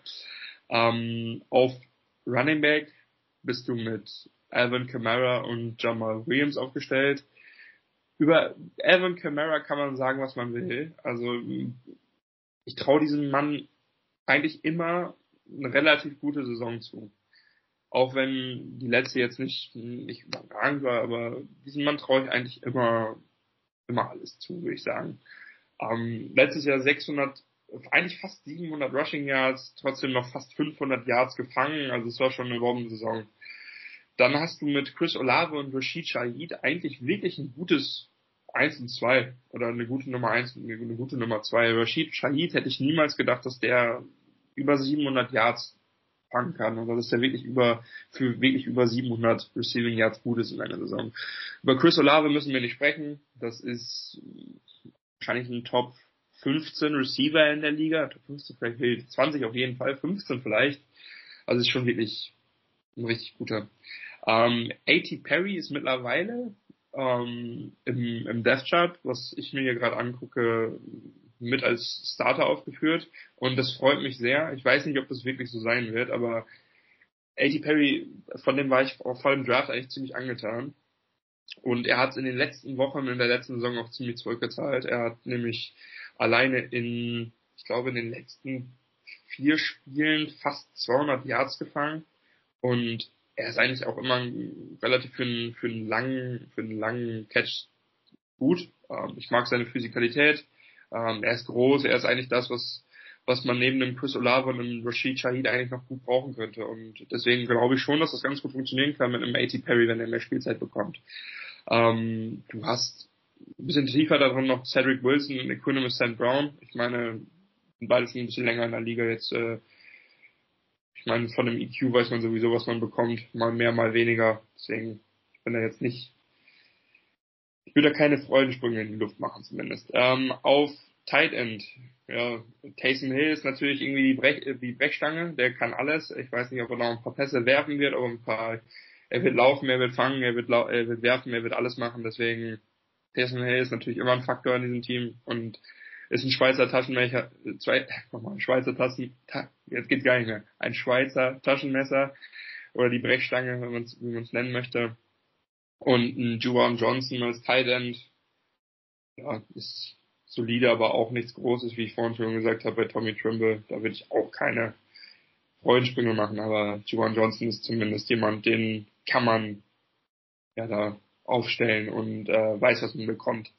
Ähm, auf Running Back bist du mit Alvin Kamara und Jamal Williams aufgestellt. Über Alvin Kamara kann man sagen, was man will. Also ich traue diesem Mann eigentlich immer eine relativ gute Saison zu. Auch wenn die letzte jetzt nicht, nicht überragend war, aber diesem Mann traue ich eigentlich immer, immer alles zu, würde ich sagen. Ähm, letztes Jahr sechshundert, eigentlich fast siebenhundert Rushing Yards, trotzdem noch fast fünfhundert Yards gefangen, also es war schon eine Bombensaison. Dann hast du mit Chris Olave und Rashid Shaheed eigentlich wirklich ein gutes eins und zwei oder eine gute Nummer eins und eine gute Nummer zwei. Rashid Shaheed hätte ich niemals gedacht, dass der über siebenhundert Yards fangen kann und dass der wirklich über, für wirklich über siebenhundert Receiving Yards gut ist in einer Saison. Über Chris Olave müssen wir nicht sprechen. Das ist wahrscheinlich ein Top fünfzehn Receiver in der Liga. Top fünfzehn, vielleicht zwanzig auf jeden Fall, fünfzehn vielleicht. Also ist schon wirklich ein richtig guter. Ähm, A T Perry ist mittlerweile ähm, im, im Death Chart, was ich mir hier gerade angucke, mit als Starter aufgeführt und das freut mich sehr. Ich weiß nicht, ob das wirklich so sein wird, aber A T Perry, von dem war ich vor dem Draft eigentlich ziemlich angetan und er hat in den letzten Wochen, in der letzten Saison auch ziemlich zurückgezahlt. Er hat nämlich alleine in, ich glaube in den letzten vier Spielen fast zweihundert Yards gefangen und er ist eigentlich auch immer relativ für einen, für einen langen, für einen langen Catch gut. Ähm, ich mag seine Physikalität. Ähm, er ist groß, er ist eigentlich das, was, was man neben dem Chris Olave und dem Rashid Shaheed eigentlich noch gut brauchen könnte. Und deswegen glaube ich schon, dass das ganz gut funktionieren kann mit einem A T Perry, wenn er mehr Spielzeit bekommt. Ähm, du hast ein bisschen tiefer darin noch Cedric Wilson und Equanimous Saint Brown. Ich meine, sind beide schon ein bisschen länger in der Liga jetzt. Äh, ich meine, von dem E Q weiß man sowieso, was man bekommt. Mal mehr, mal weniger. Deswegen, ich bin da jetzt nicht, ich würde da keine Freudensprünge in die Luft machen zumindest. Ähm, auf Tight End, ja, Taysom Hill ist natürlich irgendwie die, Brech, die Brechstange, der kann alles. Ich weiß nicht, ob er noch ein paar Pässe werfen wird, aber ein paar, er wird laufen, er wird fangen, er wird, lau- er wird werfen, er wird alles machen. Deswegen, Taysom Hill ist natürlich immer ein Faktor in diesem Team und ist ein Schweizer Taschenmesser, zwei, nochmal, Schweizer Taschen, ta, jetzt geht's gar nicht mehr, ein Schweizer Taschenmesser oder die Brechstange, wenn man es, wie man es nennen möchte. Und ein Juwan Johnson als Tight End, ja, ist solide, aber auch nichts Großes, wie ich vorhin schon gesagt habe, bei Tommy Trimble. Da würde ich auch keine Freudensprünge machen, aber Juwan Johnson ist zumindest jemand, den kann man ja da aufstellen und äh, weiß, was man bekommt.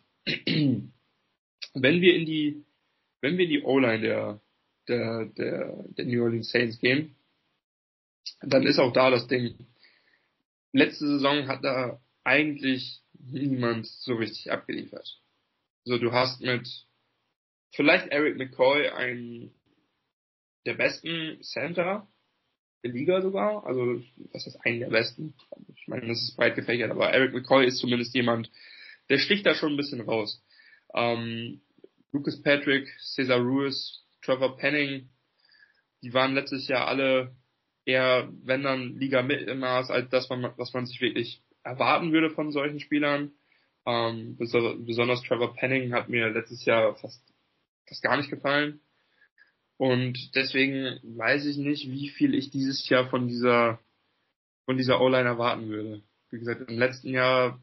Wenn wir in die, wenn wir in die O-Line der, der, der, der New Orleans Saints gehen, dann ist auch da das Ding. Letzte Saison hat da eigentlich niemand so richtig abgeliefert. Also du hast mit vielleicht Eric McCoy einen der besten Center der Liga sogar, also was ist einen der besten? Ich meine, das ist breit gefächert, aber Eric McCoy ist zumindest jemand, der sticht da schon ein bisschen raus. Ähm, Lucas Patrick, Cesar Ruiz, Trevor Penning, die waren letztes Jahr alle eher, wenn dann Liga-Mittelmaß, als das, was man sich wirklich erwarten würde von solchen Spielern. Ähm, besonders Trevor Penning hat mir letztes Jahr fast, fast gar nicht gefallen. Und deswegen weiß ich nicht, wie viel ich dieses Jahr von dieser, von dieser O-Line erwarten würde. Wie gesagt, im letzten Jahr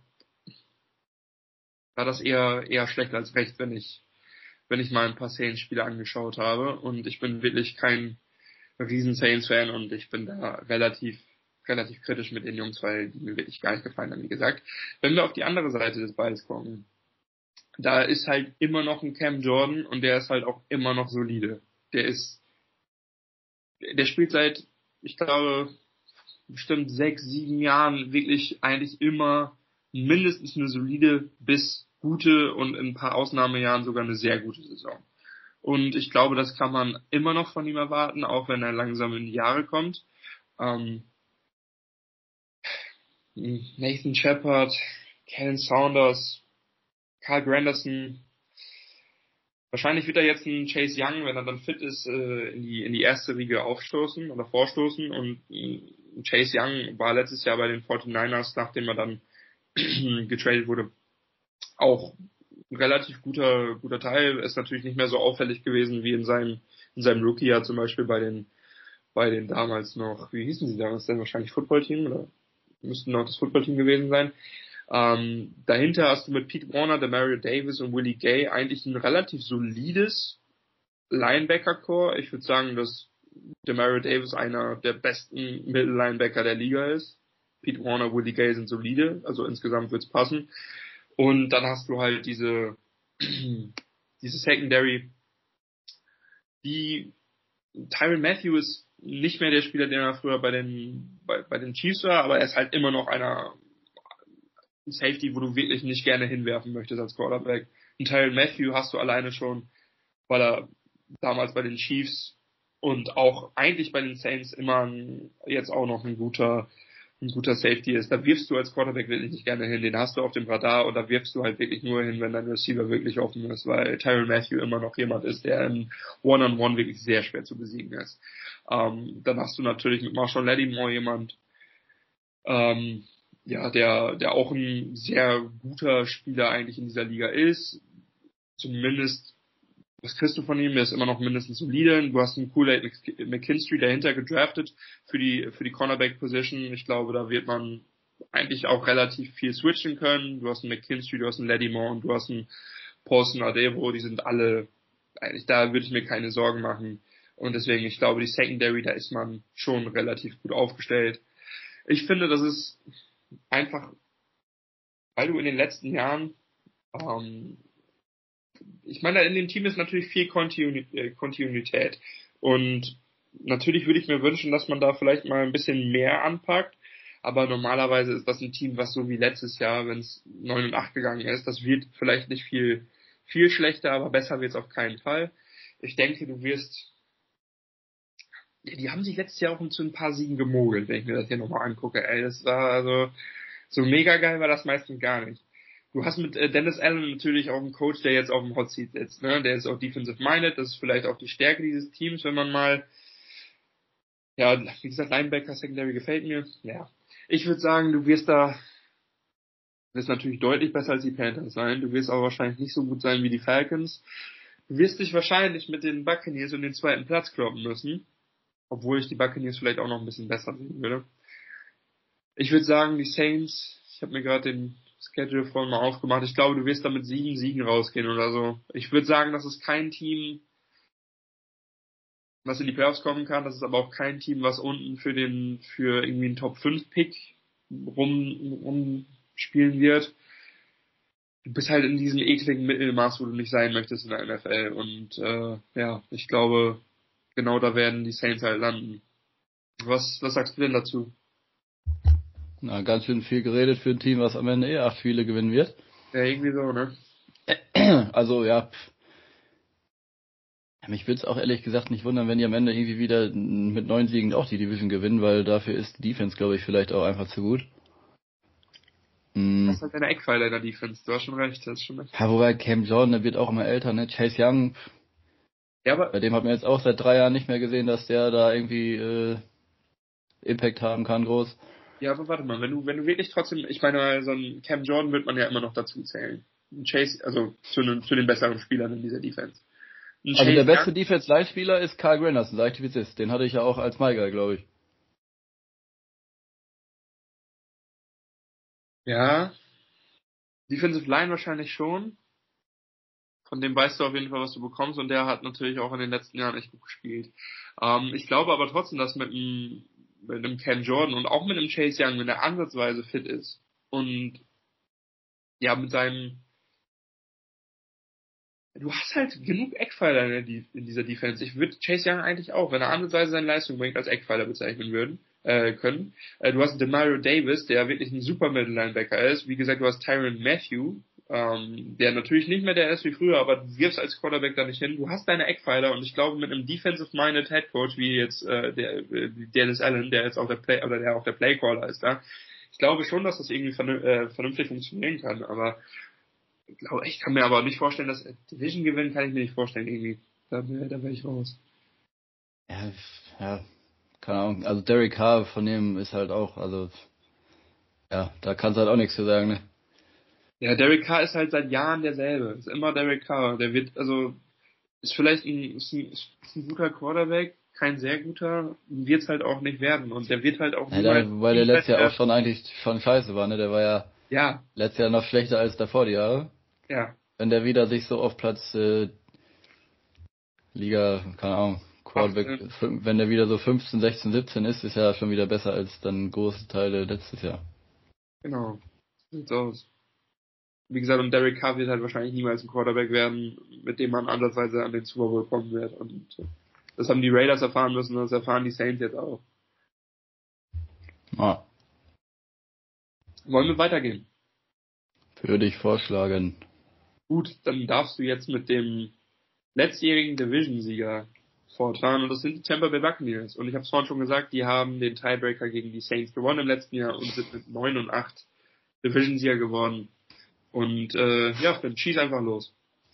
war das eher, eher schlecht als recht, wenn ich, wenn ich mal ein paar Saints-Spiele angeschaut habe. Und ich bin wirklich kein riesen Saints-Fan und ich bin da relativ, relativ kritisch mit den Jungs, weil die mir wirklich gar nicht gefallen haben, wie gesagt. Wenn wir auf die andere Seite des Balls kommen, da ist halt immer noch ein Cam Jordan und der ist halt auch immer noch solide. Der ist, der spielt seit, ich glaube, bestimmt sechs, sieben Jahren wirklich eigentlich immer mindestens eine solide bis gute und in ein paar Ausnahmejahren sogar eine sehr gute Saison. Und ich glaube, das kann man immer noch von ihm erwarten, auch wenn er langsam in die Jahre kommt. Ähm, Nathan Shepard, Kellen Saunders, Carl Granderson. Wahrscheinlich wird er jetzt ein Chase Young, wenn er dann fit ist, in die in die erste Riege aufstoßen oder vorstoßen. Und Chase Young war letztes Jahr bei den forty-niners, nachdem er dann getradet wurde, auch ein relativ guter guter Teil. Ist natürlich nicht mehr so auffällig gewesen wie in seinem in seinem Rookie-Jahr zum Beispiel bei den bei den damals noch, wie hießen sie damals denn, wahrscheinlich Footballteam oder müssten noch das Footballteam gewesen sein. Ähm, dahinter hast du mit Pete Warner, Demario Davis und Willie Gay eigentlich ein relativ solides Linebacker-Core. Ich würde sagen, dass Demario Davis einer der besten Mittellinebacker der Liga ist. Pete Warner, Willie Gay sind solide, also insgesamt wird's passen. Und dann hast du halt diese diese Secondary, die Tyrann Mathieu ist nicht mehr der Spieler, den er früher bei den bei, bei den Chiefs war, aber er ist halt immer noch einer Safety, wo du wirklich nicht gerne hinwerfen möchtest als Quarterback. Ein Tyrann Mathieu hast du alleine schon, weil er damals bei den Chiefs und auch eigentlich bei den Saints immer ein, jetzt auch noch ein guter ein guter Safety ist. Da wirfst du als Quarterback wirklich nicht gerne hin. Den hast du auf dem Radar und da wirfst du halt wirklich nur hin, wenn dein Receiver wirklich offen ist, weil Tyrann Mathieu immer noch jemand ist, der im One-on-One wirklich sehr schwer zu besiegen ist. Ähm, dann hast du natürlich mit Marshall Lattimore jemand, ähm, ja, der, der auch ein sehr guter Spieler eigentlich in dieser Liga ist. Zumindest, was kriegst du von ihm? Der ist immer noch mindestens solide. Du hast einen Kool-Aid McKinstry dahinter gedraftet für die, für die Cornerback-Position. Ich glaube, da wird man eigentlich auch relativ viel switchen können. Du hast einen McKinstry, du hast einen Lattimore und du hast einen Paulson Adebo. Die sind alle, eigentlich, da würde ich mir keine Sorgen machen. Und deswegen, ich glaube, die Secondary, da ist man schon relativ gut aufgestellt. Ich finde, das ist einfach, weil du in den letzten Jahren, ähm, ich meine, in dem Team ist natürlich viel Kontinuität und natürlich würde ich mir wünschen, dass man da vielleicht mal ein bisschen mehr anpackt, aber normalerweise ist das ein Team, was so wie letztes Jahr, wenn es neun und acht gegangen ist, das wird vielleicht nicht viel viel schlechter, aber besser wird es auf keinen Fall. Ich denke, du wirst, die haben sich letztes Jahr auch zu ein paar Siegen gemogelt, wenn ich mir das hier nochmal angucke. Ey, das war also, so mega geil war das meistens gar nicht. Du hast mit äh, Dennis Allen natürlich auch einen Coach, der jetzt auf dem Hot Seat sitzt, ne? Der ist auch defensive minded, das ist vielleicht auch die Stärke dieses Teams, wenn man mal, ja, wie gesagt, Linebacker Secondary gefällt mir. Ja, ich würde sagen, du wirst da, wirst natürlich deutlich besser als die Panthers sein. Du wirst aber wahrscheinlich nicht so gut sein wie die Falcons. Du wirst dich wahrscheinlich mit den Buccaneers um den zweiten Platz kloppen müssen, obwohl ich die Buccaneers vielleicht auch noch ein bisschen besser sehen würde. Ich würde sagen, die Saints, ich habe mir gerade den Schedule vorhin mal aufgemacht. Ich glaube, du wirst da mit sieben Siegen rausgehen oder so. Ich würde sagen, das ist kein Team, was in die Playoffs kommen kann. Das ist aber auch kein Team, was unten für den, für irgendwie einen Top fünf Pick rum, rumspielen wird. Du bist halt in diesem ekligen Mittelmaß, wo du nicht sein möchtest in der N F L. Und äh, ja, ich glaube, genau da werden die Saints halt landen. Was, was sagst du denn dazu? Na, ganz schön viel geredet für ein Team, was am Ende eh acht Spiele gewinnen wird. Ja, irgendwie so, ne? Also, ja. Pff. Mich würde es auch ehrlich gesagt nicht wundern, wenn die am Ende irgendwie wieder mit neun Siegen auch die Division gewinnen, weil dafür ist die Defense, glaube ich, vielleicht auch einfach zu gut. Mm. Das ist halt deine Eckpfeiler in der Defense. Du hast schon recht, das ist schon recht. Ja, wobei Cam Jordan, der wird auch immer älter, ne? Chase Young, Ja, aber bei dem hat man jetzt auch seit drei Jahren nicht mehr gesehen, dass der da irgendwie äh, Impact haben kann, groß. Ja, aber warte mal, wenn du, wenn du wirklich trotzdem, ich meine, so ein Cam Jordan wird man ja immer noch dazu zählen. Ein Chase, also zu, ne, zu den besseren Spielern in dieser Defense. Ein Also Chase der beste Young, Defense-Line-Spieler ist Kyle Granderson, sag ich dir, wie es ist. Den hatte ich ja auch als Maiger, glaube ich. ja, Defensive Line wahrscheinlich schon. Von dem weißt du auf jeden Fall, was du bekommst, und der hat natürlich auch in den letzten Jahren echt gut gespielt. Ähm, ich glaube aber trotzdem, dass mit einem, mit einem Cam Jordan und auch mit einem Chase Young, wenn er ansatzweise fit ist und ja, mit seinem, du hast halt genug Eckpfeiler in, der, De- in dieser Defense. Ich würde Chase Young eigentlich auch, wenn er ansatzweise seine Leistung bringt, als Eckpfeiler bezeichnen würden, äh, können. Äh, du hast Demario Davis, der wirklich ein super Middle-Linebacker ist. Wie gesagt, du hast Tyrann Mathieu, ähm, der natürlich nicht mehr der ist wie früher, aber du wirfst als Quarterback da nicht hin. Du hast deine Eckpfeiler, und ich glaube, mit einem defensive-minded Headcoach, wie jetzt äh, der äh, Dennis Allen, der jetzt auch der Play oder der auch der Playcaller ist, da, ich glaube schon, dass das irgendwie vernün- äh, vernünftig funktionieren kann, aber ich glaube, ich kann mir aber nicht vorstellen, dass Division gewinnen, kann ich mir nicht vorstellen, irgendwie. Da, wär- da wäre ich raus. Ja, ja, keine Ahnung. Also Derek Carr von dem ist halt auch, also ja, da kannst du halt auch nichts zu sagen, ne? Ja, Derek Carr ist halt seit Jahren derselbe. Ist immer Derek Carr. Der wird, also, ist vielleicht ein, ist ein, ist ein guter Quarterback, kein sehr guter, wird es halt auch nicht werden. Und der wird halt auch Ja, da, niemals, weil der letztes Jahr auch niemals- schon eigentlich schon scheiße war, ne? Der war ja ja, letztes Jahr noch schlechter als davor die Jahre. ja, Wenn der wieder sich so auf Platz äh, Liga, keine Ahnung, Quarterback, achtzehn. fün- wenn der wieder so fünfzehn, sechzehn, siebzehn ist, ist ja schon wieder besser als dann große Teile letztes Jahr. Genau. Sieht's aus. Wie gesagt, und Derek Carr wird halt wahrscheinlich niemals ein Quarterback werden, mit dem man andersweise an den Super Bowl kommen wird. Und äh, das haben die Raiders erfahren müssen, und das erfahren die Saints jetzt auch. Ah, Wollen wir weitergehen? würde ich vorschlagen. Gut, dann darfst du jetzt mit dem letztjährigen Division-Sieger fortfahren, und das sind die Tampa Bay Buccaneers. Und ich habe es vorhin schon gesagt, die haben den Tiebreaker gegen die Saints gewonnen im letzten Jahr und sind mit neun und acht Division-Sieger geworden. Und äh, ja, dann schieß einfach los.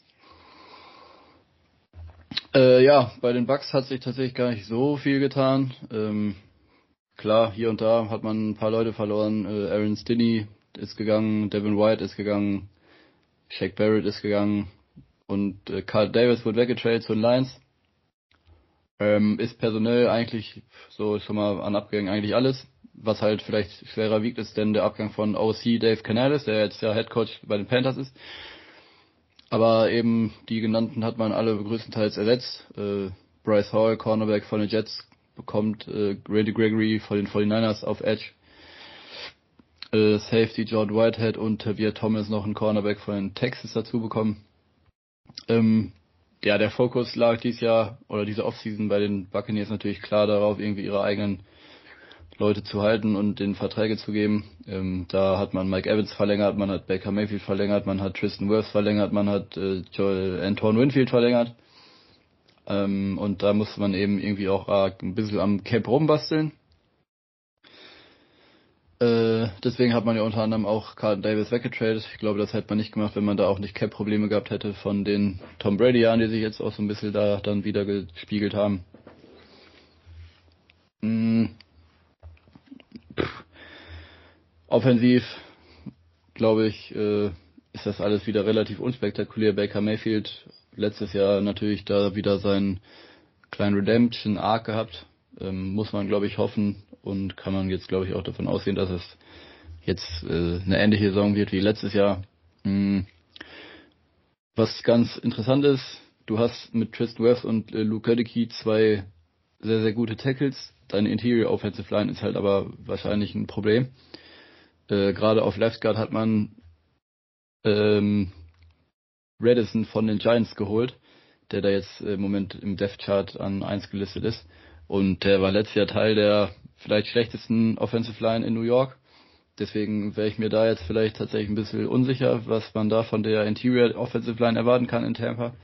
Äh, ja, bei den Bucks hat sich tatsächlich gar nicht so viel getan. Ähm, klar, hier und da hat man ein paar Leute verloren. Äh, Aaron Stinney ist gegangen, Devin White ist gegangen, Shaq Barrett ist gegangen und äh, Carl Davis wurde weggetradet zu den Lions. Ähm, ist personell eigentlich so schon mal an Abgängen eigentlich alles. Was halt vielleicht schwerer wiegt, ist denn der Abgang von O C Dave Canales, der jetzt ja Headcoach bei den Panthers ist. Aber eben die genannten hat man alle größtenteils ersetzt. Äh, Bryce Hall, Cornerback von den Jets, bekommt äh, Randy Gregory von den forty-niners auf Edge. Äh, Safety Jordan Whitehead und Tavia Thomas noch einen Cornerback von den Texans dazu bekommen. Ähm, ja, der Fokus lag dieses Jahr oder diese Offseason bei den Buccaneers natürlich klar darauf, irgendwie ihre eigenen Leute zu halten und den Verträge zu geben. Ähm, da hat man Mike Evans verlängert, man hat Baker Mayfield verlängert, man hat Tristan Wirfs verlängert, man hat äh, Joel Antoine Winfield verlängert. Ähm, und da musste man eben irgendwie auch äh, ein bisschen am Cap rumbasteln. Äh, deswegen hat man ja unter anderem auch Carlton Davis weggetradet. Ich glaube, das hätte man nicht gemacht, wenn man da auch nicht Cap-Probleme gehabt hätte von den Tom Brady-Jahren, die sich jetzt auch so ein bisschen da dann wieder gespiegelt haben. Mm. Pff. Offensiv, glaube ich, äh, ist das alles wieder relativ unspektakulär. Baker Mayfield letztes Jahr natürlich da wieder seinen kleinen Redemption-Arc gehabt. Ähm, muss man, glaube ich, hoffen und kann man jetzt, glaube ich, auch davon ausgehen, dass es jetzt äh, eine ähnliche Saison wird wie letztes Jahr. Mhm. Was ganz interessant ist, du hast mit Tristan Wirfs und äh, Luke Goedeke zwei sehr, sehr gute Tackles. Deine Interior Offensive Line ist halt aber wahrscheinlich ein Problem. Äh, Gerade auf Left Guard hat man ähm, Redison von den Giants geholt, der da jetzt im Moment im Depth Chart an eins gelistet ist. Und der war letztes Jahr Teil der vielleicht schlechtesten Offensive Line in New York. Deswegen wäre ich mir da jetzt vielleicht tatsächlich ein bisschen unsicher, was man da von der Interior Offensive Line erwarten kann in Tampa.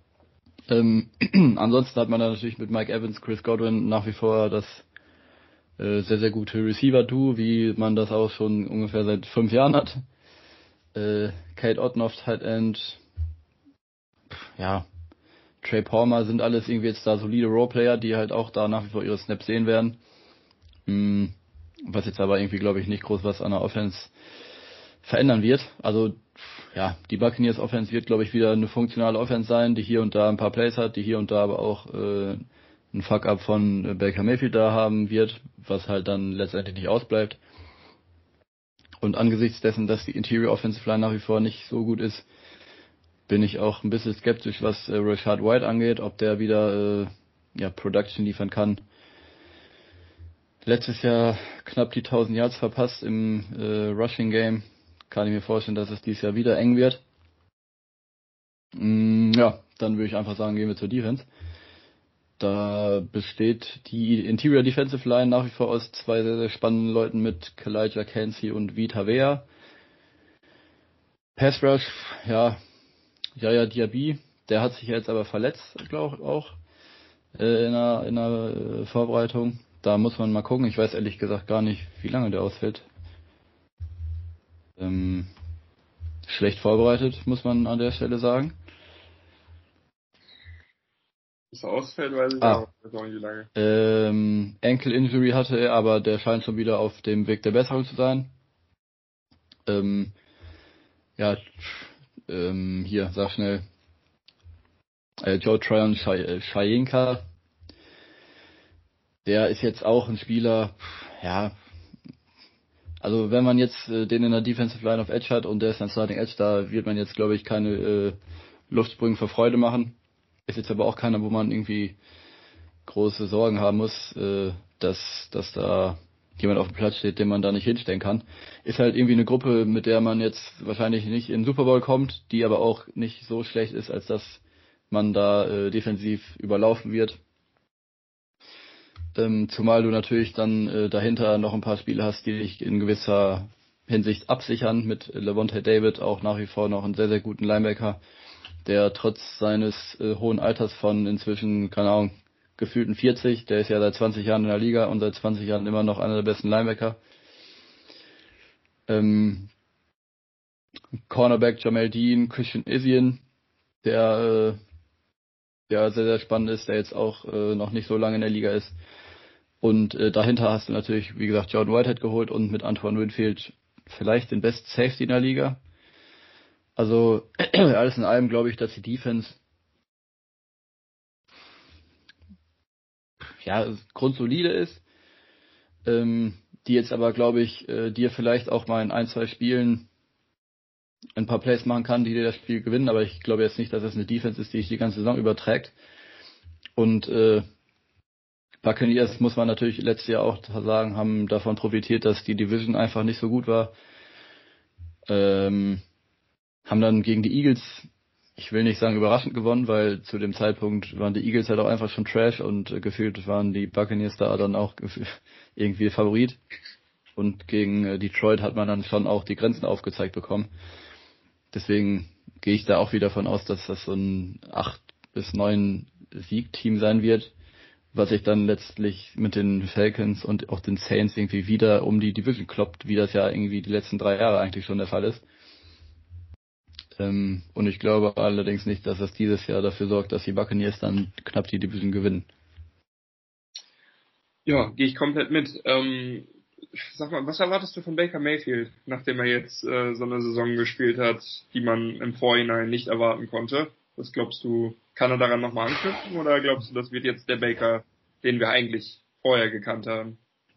Ähm, ansonsten hat man da natürlich mit Mike Evans, Chris Godwin nach wie vor das äh, sehr, sehr gute Receiver-Duo, wie man das auch schon ungefähr seit fünf Jahren hat. Äh, Kate Otten auf Tight End, ja, Trey Palmer sind alles irgendwie jetzt da solide Roleplayer, die halt auch da nach wie vor ihre Snaps sehen werden. Hm, was jetzt aber irgendwie, glaube ich, nicht groß was an der Offense verändern wird. Also, ja, die Buccaneers Offense wird, glaube ich, wieder eine funktionale Offense sein, die hier und da ein paar Plays hat, die hier und da aber auch äh, einen Fuck-up von äh, Baker Mayfield da haben wird, was halt dann letztendlich nicht ausbleibt. Und angesichts dessen, dass die Interior Offensive Line nach wie vor nicht so gut ist, bin ich auch ein bisschen skeptisch, was äh, Rashad White angeht, ob der wieder äh, ja, Production liefern kann. Letztes Jahr knapp die tausend Yards verpasst im äh, Rushing Game. Kann ich mir vorstellen, dass es dieses Jahr wieder eng wird. Mm, ja, dann würde ich einfach sagen, gehen wir zur Defense. Da besteht die Interior Defensive Line nach wie vor aus zwei sehr, sehr spannenden Leuten mit Kalijah Kancey und Vita Vea. Pass Rush, ja, Yaya Diaby, der hat sich jetzt aber verletzt, glaube ich auch, äh, in der, in der äh, Vorbereitung. Da muss man mal gucken. Ich weiß ehrlich gesagt gar nicht, wie lange der ausfällt. Ähm, schlecht vorbereitet, muss man an der Stelle sagen. Dass er ausfällt, weiß ich Ah. auch. Ich weiß auch nicht, wie lange. Ähm, Ankle Injury hatte er, aber der scheint schon wieder auf dem Weg der Besserung zu sein. Ähm, ja, ähm, hier, sag schnell. Äh, Joe Tryon Shayenka, der ist jetzt auch ein Spieler, ja, also wenn man jetzt äh, den in der Defensive Line of Edge hat und der ist ein Starting Edge, da wird man jetzt, glaube ich, keine äh, Luftsprünge vor Freude machen. Ist jetzt aber auch keiner, wo man irgendwie große Sorgen haben muss, äh, dass, dass da jemand auf dem Platz steht, den man da nicht hinstellen kann. Ist halt irgendwie eine Gruppe, mit der man jetzt wahrscheinlich nicht in den Super Bowl kommt, die aber auch nicht so schlecht ist, als dass man da äh, defensiv überlaufen wird. Ähm, zumal du natürlich dann äh, dahinter noch ein paar Spiele hast, die dich in gewisser Hinsicht absichern, mit Lavonte David auch nach wie vor noch einen sehr, sehr guten Linebacker, der trotz seines äh, hohen Alters von inzwischen, keine Ahnung, gefühlten vierzig, der ist ja seit zwanzig Jahren in der Liga und seit zwanzig Jahren immer noch einer der besten Linebacker. Ähm, Cornerback Jamel Dean, Christian Izien, der, äh, der sehr, sehr spannend ist, der jetzt auch äh, noch nicht so lange in der Liga ist. Und äh, dahinter hast du natürlich, wie gesagt, Jordan Whitehead geholt und mit Antoine Winfield vielleicht den Best Safety in der Liga. Also alles in allem glaube ich, dass die Defense ja grundsolide ist, ähm, die jetzt aber glaube ich äh, dir vielleicht auch mal in ein, zwei Spielen ein paar Plays machen kann, die dir das Spiel gewinnen, aber ich glaube jetzt nicht, dass es eine Defense ist, die sich die ganze Saison überträgt. Und äh, Buccaneers, muss man natürlich letztes Jahr auch sagen, haben davon profitiert, dass die Division einfach nicht so gut war. Ähm, haben dann gegen die Eagles, ich will nicht sagen überraschend gewonnen, weil zu dem Zeitpunkt waren die Eagles halt auch einfach schon Trash und äh, gefühlt waren die Buccaneers da dann auch irgendwie Favorit. Und gegen äh, Detroit hat man dann schon auch die Grenzen aufgezeigt bekommen. Deswegen gehe ich da auch wieder davon aus, dass das so ein acht bis neun Siegteam sein wird, was sich dann letztlich mit den Falcons und auch den Saints irgendwie wieder um die Division kloppt, wie das ja irgendwie die letzten drei Jahre eigentlich schon der Fall ist. Ähm, und ich glaube allerdings nicht, dass das dieses Jahr dafür sorgt, dass die Buccaneers dann knapp die Division gewinnen. Ja, gehe ich komplett mit. Ähm, sag mal, was erwartest du von Baker Mayfield, nachdem er jetzt äh, so eine Saison gespielt hat, die man im Vorhinein nicht erwarten konnte? Was glaubst du, kann er daran nochmal anknüpfen oder glaubst du, das wird jetzt der Baker, den wir eigentlich vorher gekannt haben?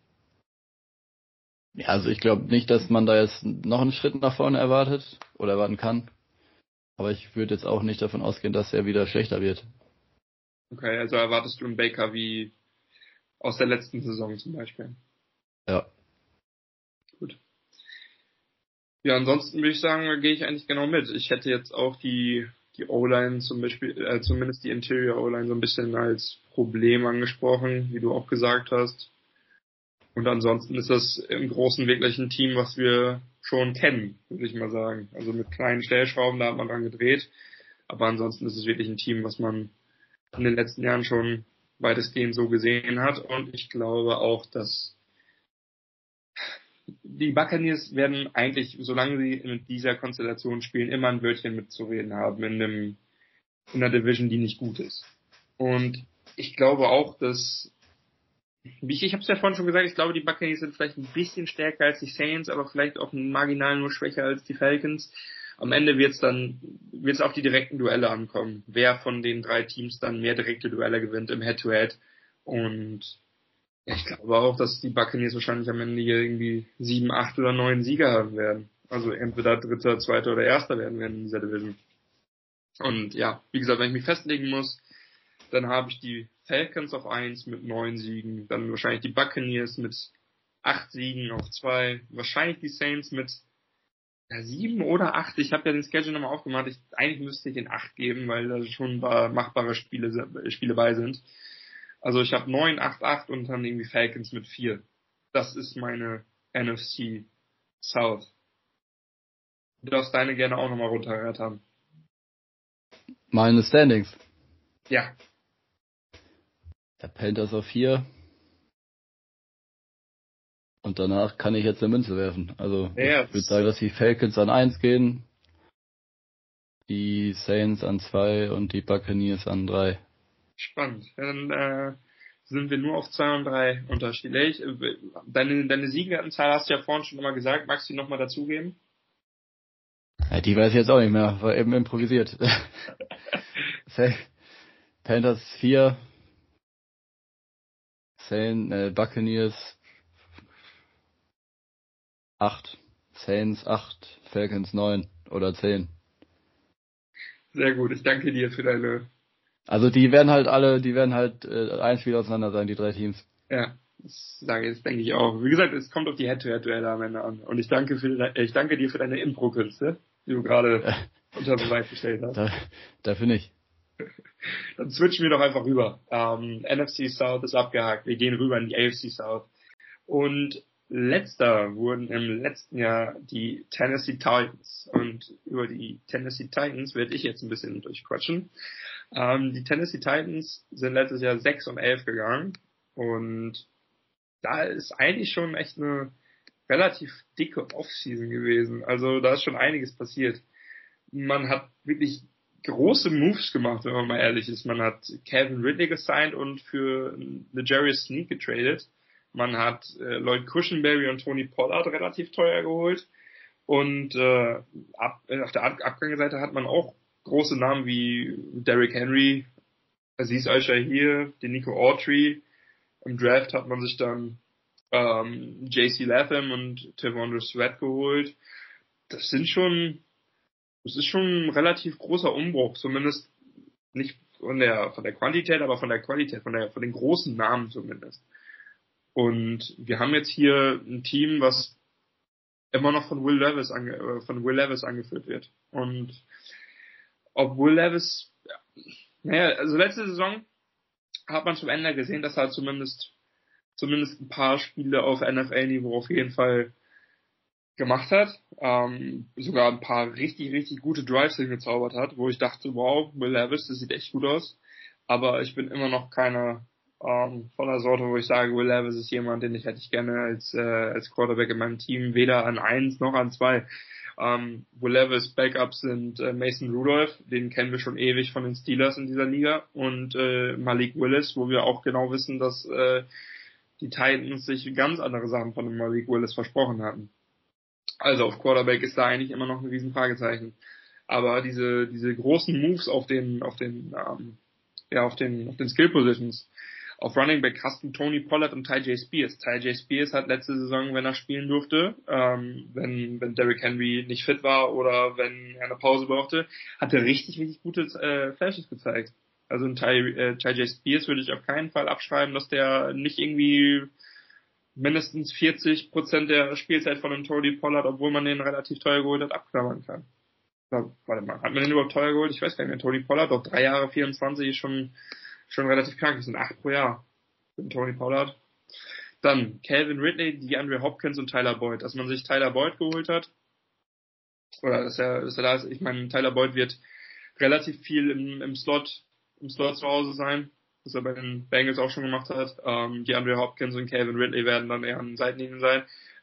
Ja, also ich glaube nicht, dass man da jetzt noch einen Schritt nach vorne erwartet oder erwarten kann. Aber ich würde jetzt auch nicht davon ausgehen, dass er wieder schlechter wird. Okay, also erwartest du einen Baker wie aus der letzten Saison zum Beispiel? Ja. Gut. Ja, ansonsten würde ich sagen, da gehe ich eigentlich genau mit. Ich hätte jetzt auch die die O-Line zum Beispiel, äh, zumindest die Interior O-Line so ein bisschen als Problem angesprochen, wie du auch gesagt hast. Und ansonsten ist das im Großen wirklich ein Team, was wir schon kennen, würde ich mal sagen. Also mit kleinen Stellschrauben, da hat man dran gedreht. Aber ansonsten ist es wirklich ein Team, was man in den letzten Jahren schon weitestgehend so gesehen hat. Und ich glaube auch, dass die Buccaneers werden eigentlich, solange sie in dieser Konstellation spielen, immer ein Wörtchen mitzureden haben in einem, in einer Division, die nicht gut ist. Und ich glaube auch, dass, ich, ich habe es ja vorhin schon gesagt, ich glaube, die Buccaneers sind vielleicht ein bisschen stärker als die Saints, aber vielleicht auch marginal nur schwächer als die Falcons. Am Ende wird es dann, wird es auf die direkten Duelle ankommen, wer von den drei Teams dann mehr direkte Duelle gewinnt im Head-to-Head. Und ich glaube auch, dass die Buccaneers wahrscheinlich am Ende hier irgendwie sieben, acht oder neun Sieger haben werden. Also entweder Dritter, Zweiter oder Erster werden werden in dieser Division. Und ja, wie gesagt, wenn ich mich festlegen muss, dann habe ich die Falcons auf eins mit neun Siegen, dann wahrscheinlich die Buccaneers mit acht Siegen auf zwei, wahrscheinlich die Saints mit ja, sieben oder acht. Ich habe ja den Schedule nochmal aufgemacht. Ich, eigentlich müsste ich den acht geben, weil da schon ein paar machbare Spiele, Spiele bei sind. Also ich habe neun, acht, acht und dann irgendwie Falcons mit vier. Das ist meine N F C South. Du darfst deine gerne auch nochmal runterrattern. Meine Standings. Ja. Der Panthers auf vier. Und danach kann ich jetzt eine Münze werfen. Also ja, ich würde sagen, dass die Falcons an eins gehen, die Saints an zwei und die Buccaneers an drei. Spannend. Ja, dann äh, sind wir nur auf zwei und drei unterschiedlich. Deine, deine Siegeranzahl hast du ja vorhin schon mal gesagt. Magst du die nochmal dazugeben? Ja, die weiß ich jetzt auch nicht mehr. War eben improvisiert. Panthers vier, Saints, äh, Buccaneers acht, Saints acht, Falcons neun oder zehn. Sehr gut, ich danke dir für deine... Also die werden halt alle, die werden halt äh, ein Spiel auseinander sein, die drei Teams. Ja, das sage ich, das denke ich auch. Wie gesagt, es kommt auf die Head-to-Head-Duelle am Ende an. Und ich danke für, ich danke dir für deine Impro-Künste, die du gerade ja. unter Beweis gestellt hast. Da, dafür nicht. Dann switchen wir doch einfach rüber. Ähm, N F C South ist abgehakt. Wir gehen rüber in die A F C South. Und letzter wurden im letzten Jahr die Tennessee Titans. Und über die Tennessee Titans werde ich jetzt ein bisschen durchquatschen. Ähm, die Tennessee Titans sind letztes Jahr sechs und elf gegangen. Und da ist eigentlich schon echt eine relativ dicke Offseason gewesen. Also da ist schon einiges passiert. Man hat wirklich große Moves gemacht, wenn man mal ehrlich ist. Man hat Calvin Ridley gesigned und für L'Jarius Sneed getradet. Man hat äh, Lloyd Cushenberry und Tony Pollard relativ teuer geholt. Und äh, ab, auf der Ab- Abgangsseite hat man auch große Namen wie Derrick Henry, Aziz Al-Shahir, den Nico Autry. Im Draft hat man sich dann ähm, J C Latham und Tavondre Sweat geholt. Das sind schon, das ist schon ein relativ großer Umbruch, zumindest nicht von der von der Quantität, aber von der Qualität, von der von den großen Namen zumindest. Und wir haben jetzt hier ein Team, was immer noch von Will Levis ange, von Will Levis angeführt wird. Und ob Will Levis, ja, naja, also letzte Saison hat man zum Ende gesehen, dass er zumindest zumindest ein paar Spiele auf N F L-Niveau auf jeden Fall gemacht hat. Ähm, sogar ein paar richtig, richtig gute Drives hingezaubert hat, wo ich dachte, wow, Will Levis, das sieht echt gut aus. Aber ich bin immer noch keiner ähm, von der Sorte, wo ich sage, Will Levis ist jemand, den ich hätte ich gerne als äh, als Quarterback in meinem Team, weder an eins noch an zwei. Ähm, Will Levis Backups sind äh, Mason Rudolph, den kennen wir schon ewig von den Steelers in dieser Liga, und äh, Malik Willis, wo wir auch genau wissen, dass äh, die Titans sich ganz andere Sachen von dem Malik Willis versprochen hatten. Also auf Quarterback ist da eigentlich immer noch ein riesen Fragezeichen. Aber diese diese großen Moves auf den auf den ähm, ja auf den auf den Skill Positions, auf Running Back hast du Tony Pollard und Ty J. Spears. Ty J. Spears hat letzte Saison, wenn er spielen durfte, ähm, wenn wenn Derrick Henry nicht fit war oder wenn er eine Pause brauchte, hat er richtig richtig gute äh, Flashes gezeigt. Also ein Ty, äh, Ty J. Spears würde ich auf keinen Fall abschreiben, dass der nicht irgendwie mindestens vierzig Prozent der Spielzeit von einem Tony Pollard, obwohl man den relativ teuer geholt hat, abklammern kann. Na, warte mal, hat man den überhaupt teuer geholt? Ich weiß gar nicht mehr. Tony Pollard, doch drei Jahre vierundzwanzig ist schon schon relativ krank. Das sind acht pro Jahr für Tony Pollard. Dann Calvin Ridley, DeAndre Hopkins und Tyler Boyd. Dass man sich Tyler Boyd geholt hat, oder dass er, dass er da ist, ich meine, Tyler Boyd wird relativ viel im, im Slot im Slot zu Hause sein, was er bei den Bengals auch schon gemacht hat. Ähm, DeAndre Hopkins und Calvin Ridley werden dann eher an den Seitenlinien sein.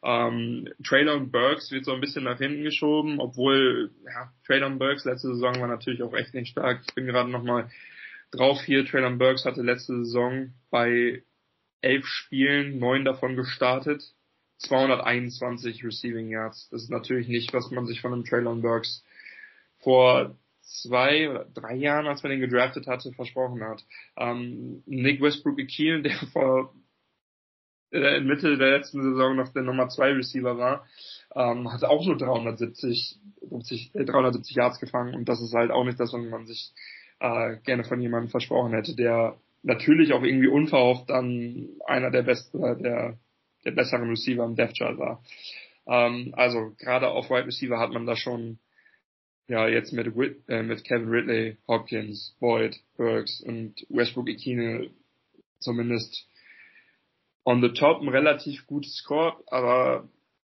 Ähm, Traylon Burks wird so ein bisschen nach hinten geschoben, obwohl, ja, Traylon Burks letzte Saison war natürlich auch echt nicht stark. Ich bin gerade nochmal drauf hier. Traylon Burks hatte letzte Saison bei elf Spielen, neun davon gestartet, zweihunderteinundzwanzig Receiving Yards. Das ist natürlich nicht, was man sich von einem Traylon Burks vor zwei oder drei Jahren, als man den gedraftet hatte, versprochen hat. Ähm, Nick Westbrook-Ikhine, der vor äh, Mitte der letzten Saison noch der Nummer zwei Receiver war, ähm, hat auch nur dreihundertsiebzig, dreihundertsiebzig Yards gefangen, und das ist halt auch nicht das, was man sich äh, gerne von jemandem versprochen hätte, der natürlich auch irgendwie unverhofft dann einer der besten, der, der besseren Receiver im Depth Chart war. Ähm, also gerade auf Wide Receiver hat man da schon ja jetzt mit Whit, äh, mit Kevin Ridley, Hopkins, Boyd, Burks und Westbrook-Ikhine zumindest on the top ein relativ gutes Score, aber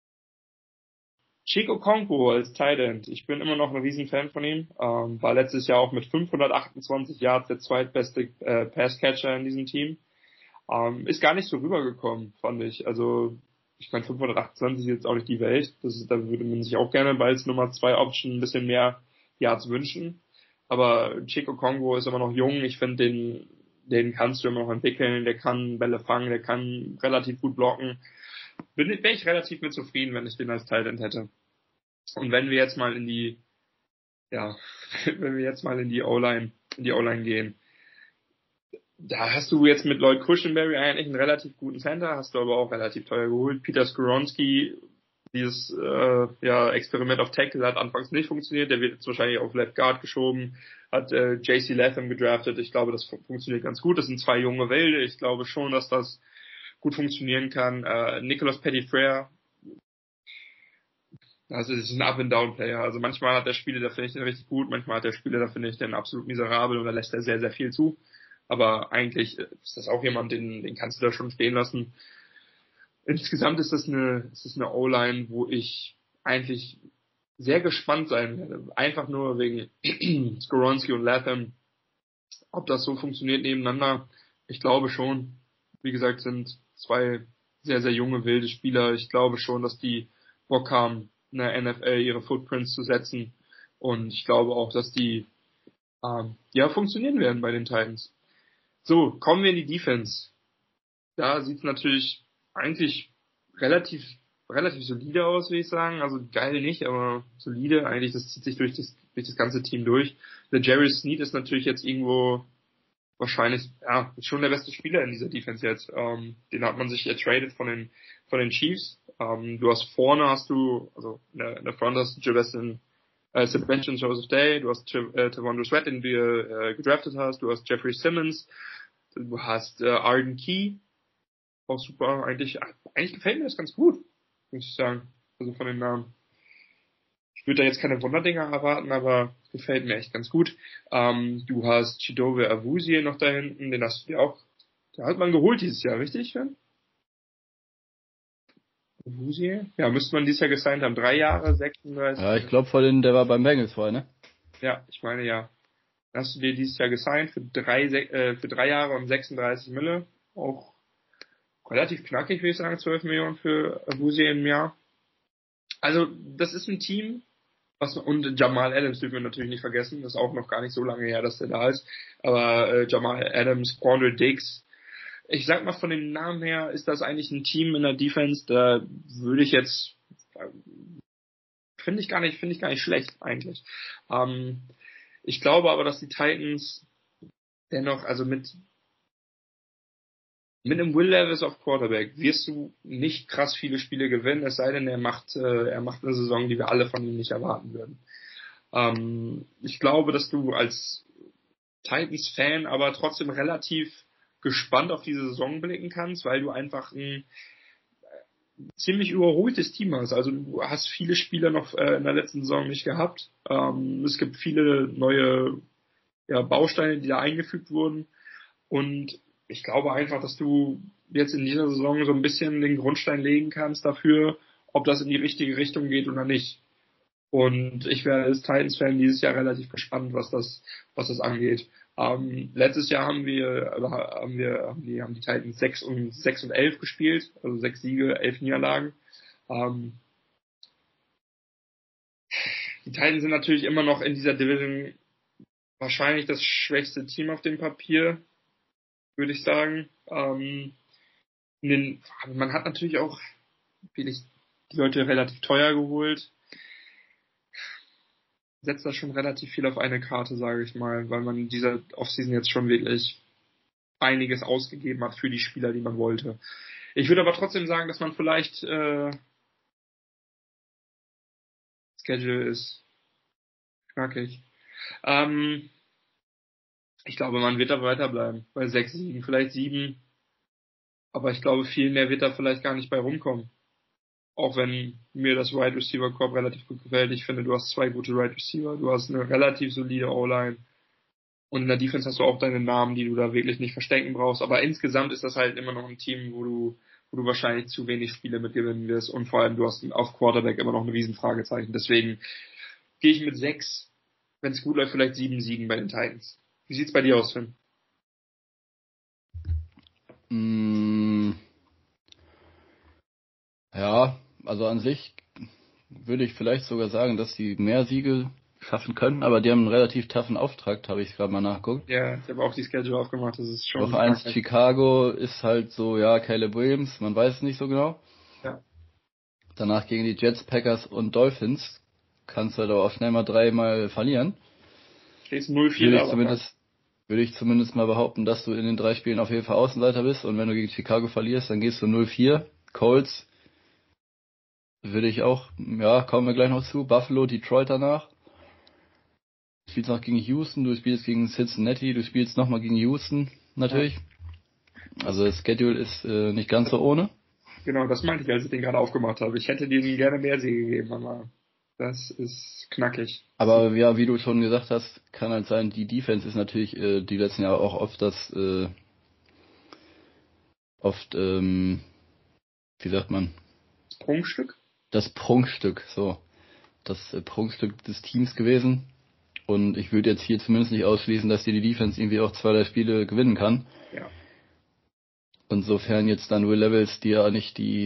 Chig Okonkwo als Tight End, ich bin immer noch ein Riesenfan von ihm, ähm, war letztes Jahr auch mit fünfhundertachtundzwanzig Yards der zweitbeste äh, Passcatcher in diesem Team, ähm, ist gar nicht so rübergekommen, fand ich, also ich meine fünfhundertachtundzwanzig ist jetzt auch nicht die Welt, das ist, da würde man sich auch gerne bei als Nummer zwei Option ein bisschen mehr Yards wünschen, aber Chig Okonkwo ist immer noch jung, ich finde den, den kannst du immer noch entwickeln, der kann Bälle fangen, der kann relativ gut blocken. Bin, bin ich relativ mit zufrieden, wenn ich den als Tight End hätte. Und wenn wir jetzt mal in die, ja, wenn wir jetzt mal in die O-Line, in die O-Line gehen, da hast du jetzt mit Lloyd Cushenberry eigentlich einen relativ guten Center, hast du aber auch relativ teuer geholt. Peter Skoronski, dieses äh, ja, Experiment auf Tackle hat anfangs nicht funktioniert, der wird jetzt wahrscheinlich auf Left Guard geschoben, hat äh, J C Latham gedraftet, ich glaube, das funktioniert ganz gut, das sind zwei junge Wilde, ich glaube schon, dass das gut funktionieren kann. Äh, Nicolas Petitfrere, also das ist ein Up-and-Down-Player. Also manchmal hat er Spiele, da finde ich den richtig gut, manchmal hat er Spiele, da finde ich den absolut miserabel und da lässt er sehr, sehr viel zu. Aber eigentlich ist das auch jemand, den, den kannst du da schon stehen lassen. Insgesamt ist das eine, ist das eine O-Line, wo ich eigentlich sehr gespannt sein werde. Einfach nur wegen Skoronski und Latham, ob das so funktioniert nebeneinander. Ich glaube schon. Wie gesagt, sind zwei sehr, sehr junge, wilde Spieler. Ich glaube schon, dass die Bock haben, in der N F L ihre Footprints zu setzen. Und ich glaube auch, dass die ähm, ja funktionieren werden bei den Titans. So, kommen wir in die Defense. Da sieht es natürlich eigentlich relativ relativ solide aus, würde ich sagen. Also geil nicht, aber solide. Eigentlich, das zieht sich durch das, durch das ganze Team durch. Der Jerry Sneed ist natürlich jetzt irgendwo wahrscheinlich, ja, ist schon der beste Spieler in dieser Defense jetzt. Ähm, den hat man sich ertradet von den, von den Chiefs. Ähm, du hast vorne hast du, also in der, in der Front hast du Sebastian, äh, Sebastian Joseph Day, du hast äh, Tavondre Sweat, den du äh, gedraftet hast, du hast Jeffrey Simmons, du hast äh, Arden Key, auch super, eigentlich, eigentlich gefällt mir das ganz gut, muss ich sagen, also von den Namen. Ich würde da jetzt keine Wunderdinger erwarten, aber gefällt mir echt ganz gut. Ähm, du hast Chidobe Awuzie noch da hinten, den hast du dir auch, der hat man geholt dieses Jahr, richtig, Sven? Awuzie? Ja, müsste man dieses Jahr gesigned haben. Drei Jahre, sechsunddreißig. Ja, ich glaube vor den, der war beim Bengals vorher, ne? Ja, ich meine ja. Hast du dir dieses Jahr gesigned für drei, äh, für drei Jahre und sechsunddreißig Mille. Auch relativ knackig, würde ich sagen, zwölf Millionen für Awuzie im Jahr. Also, das ist ein Team, was, und Jamal Adams dürfen wir natürlich nicht vergessen, das ist auch noch gar nicht so lange her, dass der da ist, aber äh, Jamal Adams, Quandre Diggs, ich sag mal von dem Namen her, ist das eigentlich ein Team in der Defense, da würde ich jetzt, äh, finde ich gar nicht, finde ich gar nicht schlecht eigentlich. Ähm, ich glaube aber, dass die Titans dennoch, also mit Mit einem Will Levis auf Quarterback wirst du nicht krass viele Spiele gewinnen, es sei denn, er macht, äh, er macht eine Saison, die wir alle von ihm nicht erwarten würden. Ähm, ich glaube, dass du als Titans-Fan aber trotzdem relativ gespannt auf diese Saison blicken kannst, weil du einfach ein ziemlich überholtes Team hast. Also du hast viele Spieler noch äh, in der letzten Saison nicht gehabt. Ähm, es gibt viele neue ja, Bausteine, die da eingefügt wurden. Und ich glaube einfach, dass du jetzt in dieser Saison so ein bisschen den Grundstein legen kannst dafür, ob das in die richtige Richtung geht oder nicht. Und ich wäre als Titans-Fan dieses Jahr relativ gespannt, was das, was das angeht. Ähm, letztes Jahr haben wir, also haben wir, haben die, haben die Titans sechs und sechs und elf gespielt, also sechs Siege, elf Niederlagen. Ähm, die Titans sind natürlich immer noch in dieser Division wahrscheinlich das schwächste Team auf dem Papier, würde ich sagen. Ähm, in den, man hat natürlich auch wirklich die Leute relativ teuer geholt. Setzt da schon relativ viel auf eine Karte, sage ich mal, weil man in dieser Offseason jetzt schon wirklich einiges ausgegeben hat für die Spieler, die man wollte. Ich würde aber trotzdem sagen, dass man vielleicht äh, Schedule ist knackig. Ähm, ich glaube, man wird da weiterbleiben. Bei sechs, sieben, vielleicht sieben. Aber ich glaube, viel mehr wird da vielleicht gar nicht bei rumkommen. Auch wenn mir das Wide Receiver Corps relativ gut gefällt. Ich finde, du hast zwei gute Wide Receiver. Du hast eine relativ solide O-Line. Und in der Defense hast du auch deine Namen, die du da wirklich nicht verstecken brauchst. Aber insgesamt ist das halt immer noch ein Team, wo du, wo du wahrscheinlich zu wenig Spiele mitgewinnen wirst. Und vor allem, du hast auf Quarterback immer noch ein Riesenfragezeichen. Deswegen gehe ich mit sechs, wenn es gut läuft, vielleicht sieben Siegen bei den Titans. Wie sieht's bei dir aus, Finn? Mm, ja, also an sich würde ich vielleicht sogar sagen, dass die mehr Siege schaffen können, aber die haben einen relativ toughen Auftrag, habe ich gerade mal nachgeguckt. Ja, ich habe auch die Schedule aufgemacht, das ist schon... Woche eins Chicago ist halt so, ja, Caleb Williams, man weiß es nicht so genau. Ja. Danach gegen die Jets, Packers und Dolphins kannst du halt auch schnell mal dreimal verlieren. Stehst null vier Würde da. ich zumindest, würde ich zumindest mal behaupten, dass du in den drei Spielen auf jeden Fall Außenseiter bist und wenn du gegen Chicago verlierst, dann gehst du null vier. Colts würde ich auch, ja, kommen wir gleich noch zu. Buffalo, Detroit danach. Du spielst noch gegen Houston, du spielst gegen Cincinnati, du spielst nochmal gegen Houston, natürlich. Ja. Also das Schedule ist äh, nicht ganz so ohne. Genau, das meinte ich, als ich den gerade aufgemacht habe. Ich hätte denen gerne mehr Siege gegeben, aber das ist knackig. Aber ja, wie du schon gesagt hast, kann halt sein, die Defense ist natürlich äh, die letzten Jahre auch oft das, äh, oft, ähm, wie sagt man? Das Prunkstück? Das Prunkstück, so. Das äh, Prunkstück des Teams gewesen. Und ich würde jetzt hier zumindest nicht ausschließen, dass dir die Defense irgendwie auch zwei, drei Spiele gewinnen kann. Ja. Insofern jetzt dann Will Levels, die ja nicht die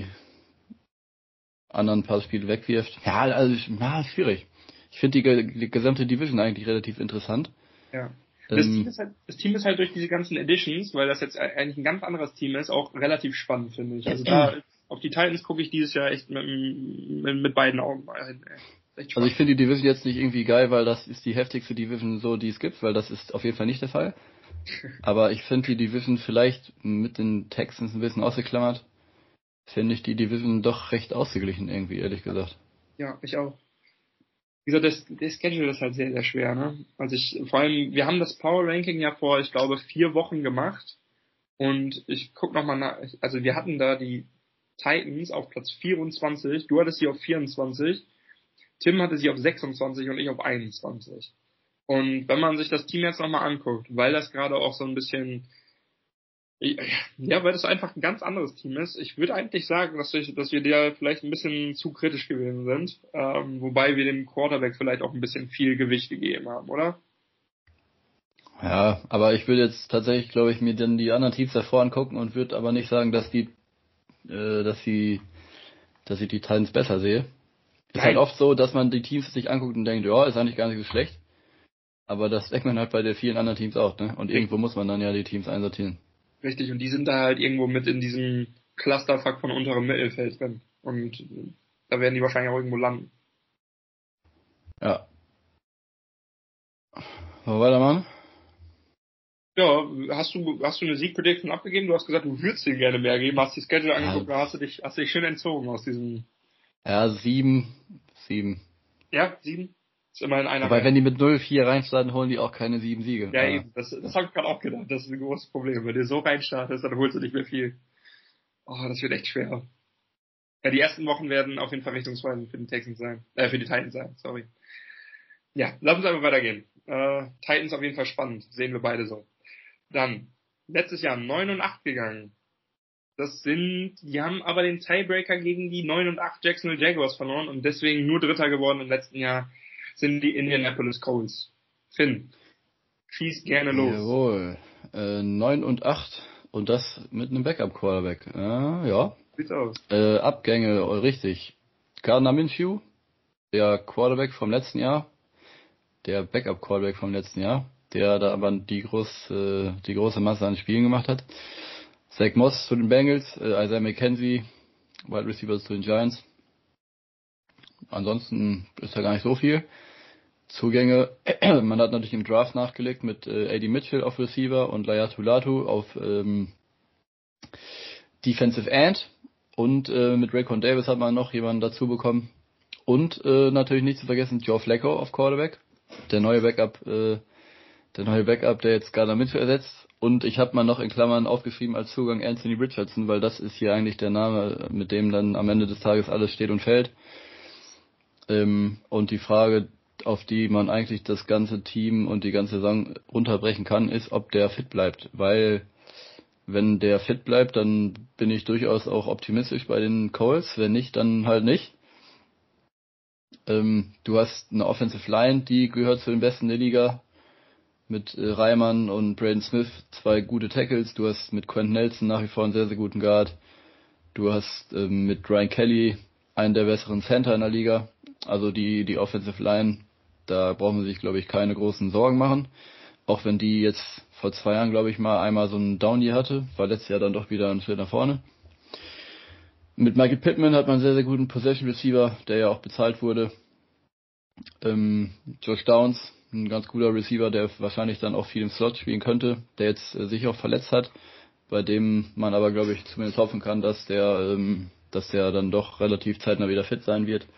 anderen paar Spiele wegwirft. Ja, also, ja, schwierig. Ich finde die, die gesamte Division eigentlich relativ interessant. Ja. Das, Ähm, Team ist halt, das Team ist halt durch diese ganzen Additions, weil das jetzt eigentlich ein ganz anderes Team ist, auch relativ spannend, finde ich. Also da, auf die Titans gucke ich dieses Jahr echt mit, mit, mit beiden Augen mal hin. Also ich finde die Division jetzt nicht irgendwie geil, weil das ist die heftigste Division so, die es gibt, weil das ist auf jeden Fall nicht der Fall. Aber ich finde die Division vielleicht mit den Texans ein bisschen ausgeklammert, finde ich die Division doch recht ausgeglichen irgendwie, ehrlich gesagt. Ja, ich auch. Wie gesagt, das, der Schedule ist halt sehr, sehr schwer, ne? Also ich, vor allem, wir haben das Power Ranking ja vor, ich glaube, vier Wochen gemacht. Und ich guck nochmal nach, also wir hatten da die Titans auf Platz vierundzwanzig, du hattest sie auf vierundzwanzig, Tim hatte sie auf sechsundzwanzig und ich auf einundzwanzig. Und wenn man sich das Team jetzt nochmal anguckt, weil das gerade auch so ein bisschen, ja, weil das einfach ein ganz anderes Team ist, ich würde eigentlich sagen, dass, ich, dass wir da vielleicht ein bisschen zu kritisch gewesen sind, ähm, wobei wir dem Quarterback vielleicht auch ein bisschen viel Gewicht gegeben haben, oder? Ja, aber ich würde jetzt tatsächlich, glaube ich, mir dann die anderen Teams davor angucken und würde aber nicht sagen, dass die, äh, dass sie, dass ich die Titans besser sehe. Ist halt oft so, dass man die Teams sich anguckt und denkt, ja, ist eigentlich gar nicht so schlecht. Aber das denkt man halt bei den vielen anderen Teams auch, ne? Und irgendwo muss man dann ja die Teams einsortieren. Richtig, und die sind da halt irgendwo mit in diesem Clusterfuck von unterem Mittelfeld drin. Und da werden die wahrscheinlich auch irgendwo landen. Ja. Wollen wir weitermachen? Ja, hast du, hast du eine Sieg-Prediction abgegeben? Du hast gesagt, du würdest dir gerne mehr geben, hast die Schedule angeguckt, da hast du dich, hast du dich schön entzogen aus diesem... Ja, sieben, sieben. Ja, sieben? Ist immerhin einer. Aber wenn die mit null vier reinstarten, holen die auch keine sieben Siege. Ja, eben. Das, das habe ich gerade auch gedacht. Das ist ein großes Problem. Wenn du so reinstartest, dann holst du nicht mehr viel. Oh, das wird echt schwer. Ja, die ersten Wochen werden auf jeden Fall richtungsweisend für die Texans sein. Äh, für die Titans sein, sorry. Ja, lass uns einfach weitergehen. Äh, Titans auf jeden Fall spannend. Sehen wir beide so. Dann, letztes Jahr neun und acht gegangen. Das sind, die haben aber den Tiebreaker gegen die neun und acht Jacksonville Jaguars verloren und deswegen nur Dritter geworden im letzten Jahr sind die Indianapolis Colts. Finn, schieß gerne los. Jawohl. Äh, neun und acht und das mit einem Backup-Quarterback. Äh, ja, Sieht's aus. Äh, Abgänge, oh, richtig. Gardner Minshew, der Quarterback vom letzten Jahr, der Backup-Quarterback vom letzten Jahr, der da aber die, groß, äh, die große Masse an Spielen gemacht hat. Zach Moss zu den Bengals, äh, Isaiah McKenzie, Wide Receivers zu den Giants. Ansonsten ist da gar nicht so viel. Zugänge, man hat natürlich im Draft nachgelegt mit äh, A D Mitchell auf Receiver und Laiatu Latu auf ähm, Defensive End. Und äh, mit Raekwon Davis hat man noch jemanden dazu bekommen. Und äh, natürlich nicht zu vergessen Joe Flacco auf Quarterback. Der neue Backup, äh, der neue Backup, der jetzt Gardner Minshew ersetzt. Und ich habe mal noch in Klammern aufgeschrieben als Zugang Anthony Richardson, weil das ist hier eigentlich der Name, mit dem dann am Ende des Tages alles steht und fällt. Ähm, und die Frage, auf die man eigentlich das ganze Team und die ganze Saison runterbrechen kann, ist, ob der fit bleibt. Weil wenn der fit bleibt, dann bin ich durchaus auch optimistisch bei den Colts. Wenn nicht, dann halt nicht. Ähm, du hast eine Offensive Line, die gehört zu den besten der Liga. Mit äh, Reimann und Braden Smith zwei gute Tackles. Du hast mit Quentin Nelson nach wie vor einen sehr, sehr guten Guard. Du hast ähm, mit Ryan Kelly einen der besseren Center in der Liga. Also die, die Offensive Line, da brauchen sie sich, glaube ich, keine großen Sorgen machen. Auch wenn die jetzt vor zwei Jahren, glaube ich, mal einmal so einen Down-Year hatte, war letztes Jahr dann doch wieder ein Schritt nach vorne. Mit Michael Pittman hat man einen sehr, sehr guten Possession-Receiver, der ja auch bezahlt wurde. Ähm, Josh Downs, ein ganz cooler Receiver, der wahrscheinlich dann auch viel im Slot spielen könnte, der jetzt äh, sich auch verletzt hat, bei dem man aber, glaube ich, zumindest hoffen kann, dass der, ähm, dass der dann doch relativ zeitnah wieder fit sein wird.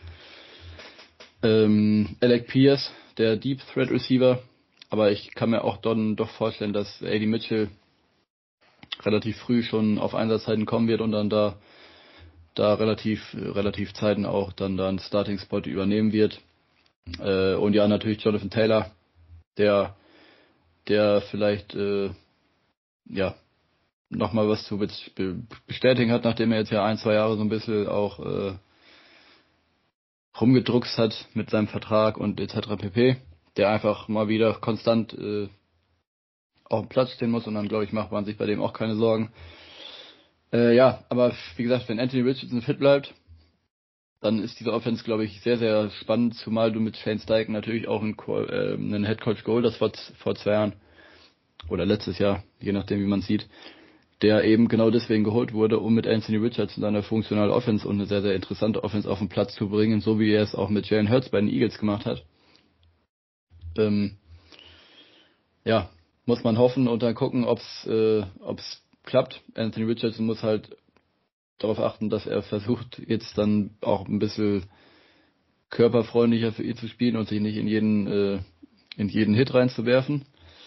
Ähm, Alec Pierce, der Deep Threat Receiver, aber ich kann mir auch dann doch vorstellen, dass A D Mitchell relativ früh schon auf Einsatzzeiten kommen wird und dann da da relativ relativ zeiten auch dann da einen Starting Spot übernehmen wird. Äh, und ja, natürlich Jonathan Taylor, der der vielleicht äh, ja nochmal was zu be- bestätigen hat, nachdem er jetzt ja ein, zwei Jahre so ein bisschen auch äh, rumgedruckst hat mit seinem Vertrag und et cetera pp. Der einfach mal wieder konstant äh, auf dem Platz stehen muss und dann, glaube ich, macht man sich bei dem auch keine Sorgen. Äh, ja, aber wie gesagt, wenn Anthony Richardson fit bleibt, dann ist diese Offense, glaube ich, sehr, sehr spannend, zumal du mit Shane Steichen natürlich auch einen, äh, einen Headcoach geholt hast vor, vor zwei Jahren oder letztes Jahr, je nachdem, wie man sieht, der eben genau deswegen geholt wurde, um mit Anthony Richardson eine funktionale Offense und eine sehr, sehr interessante Offense auf den Platz zu bringen, so wie er es auch mit Jalen Hurts bei den Eagles gemacht hat. Ähm, ja, muss man hoffen und dann gucken, ob's äh, ob's klappt. Anthony Richardson muss halt darauf achten, dass er versucht, jetzt dann auch ein bisschen körperfreundlicher für ihn zu spielen und sich nicht in jeden äh, in jeden Hit reinzuwerfen.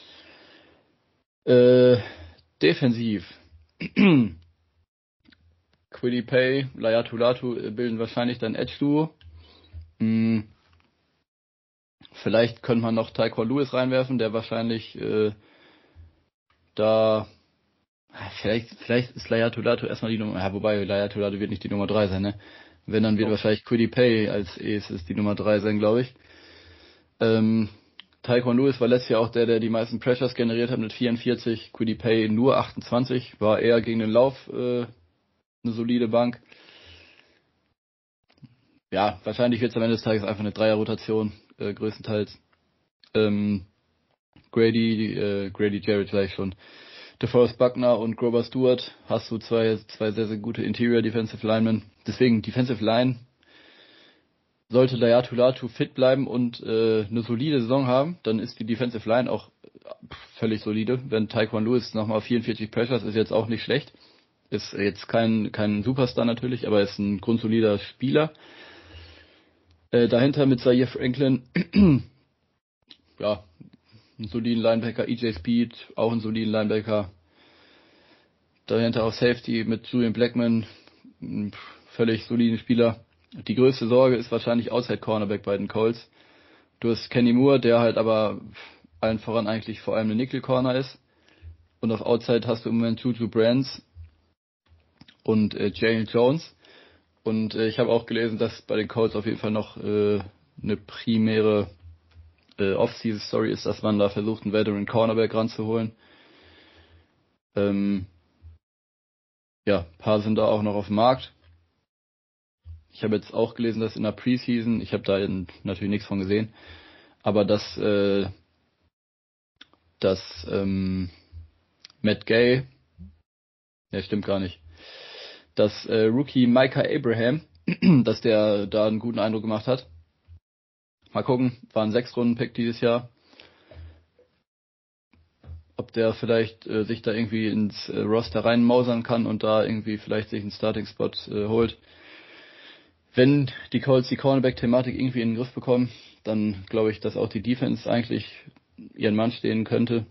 Äh, defensiv. Kwity Paye, Laiatu Latu bilden wahrscheinlich dann Edge-Duo. Hm. Vielleicht könnte man noch Tyquan Lewis reinwerfen, der wahrscheinlich äh, da vielleicht vielleicht ist Laiatu Latu erstmal die Nummer, ja, wobei Laiatu Latu wird nicht die Nummer drei sein, ne? Wenn, dann wird oh. wahrscheinlich Kwity Paye als erstes die Nummer drei sein, glaube ich. Ähm, Tyquan Lewis war letztes Jahr auch der, der die meisten Pressures generiert hat mit vierundvierzig, Kwity Paye nur achtundzwanzig, war eher gegen den Lauf äh, eine solide Bank. Ja, wahrscheinlich wird es am Ende des Tages einfach eine Dreier-Rotation, äh, größtenteils. Ähm, Grady, äh, Grady Jarrett gleich schon. DeForest Buckner und Grover Stewart hast du zwei, zwei sehr, sehr gute Interior Defensive Linemen. Deswegen Defensive Line sollte Laiatu Latu fit bleiben und äh, eine solide Saison haben, dann ist die Defensive Line auch völlig solide. Wenn Tyquan Lewis nochmal vierundvierzig Pressures ist jetzt auch nicht schlecht. Ist jetzt kein kein Superstar natürlich, aber ist ein grundsolider Spieler. Äh, dahinter mit Zaire Franklin, ja, einen soliden Linebacker, E J Speed, auch einen soliden Linebacker. Dahinter auf Safety mit Julian Blackmon, einen völlig soliden Spieler. Die größte Sorge ist wahrscheinlich Outside Cornerback bei den Colts. Du hast Kenny Moore, der halt aber allen voran eigentlich vor allem eine Nickel Corner ist. Und auf Outside hast du im Moment Juju Brands und äh, Jalen Jones. Und äh, ich habe auch gelesen, dass bei den Colts auf jeden Fall noch äh, eine primäre äh, Off-Season-Story ist, dass man da versucht, einen Veteran Cornerback ranzuholen. Ähm, ja, ein paar sind da auch noch auf dem Markt. Ich habe jetzt auch gelesen, dass in der Preseason, ich habe da natürlich nichts von gesehen, aber dass, äh, dass ähm, Matt Gay, ne, stimmt gar nicht, dass äh, Rookie Micah Abraham, dass der da einen guten Eindruck gemacht hat. Mal gucken, war ein Sechs-Runden-Pick dieses Jahr. Ob der vielleicht äh, sich da irgendwie ins äh, Roster reinmausern kann und da irgendwie vielleicht sich einen Starting-Spot äh, holt. Wenn die Colts die Cornerback-Thematik irgendwie in den Griff bekommen, dann glaube ich, dass auch die Defense eigentlich ihren Mann stehen könnte.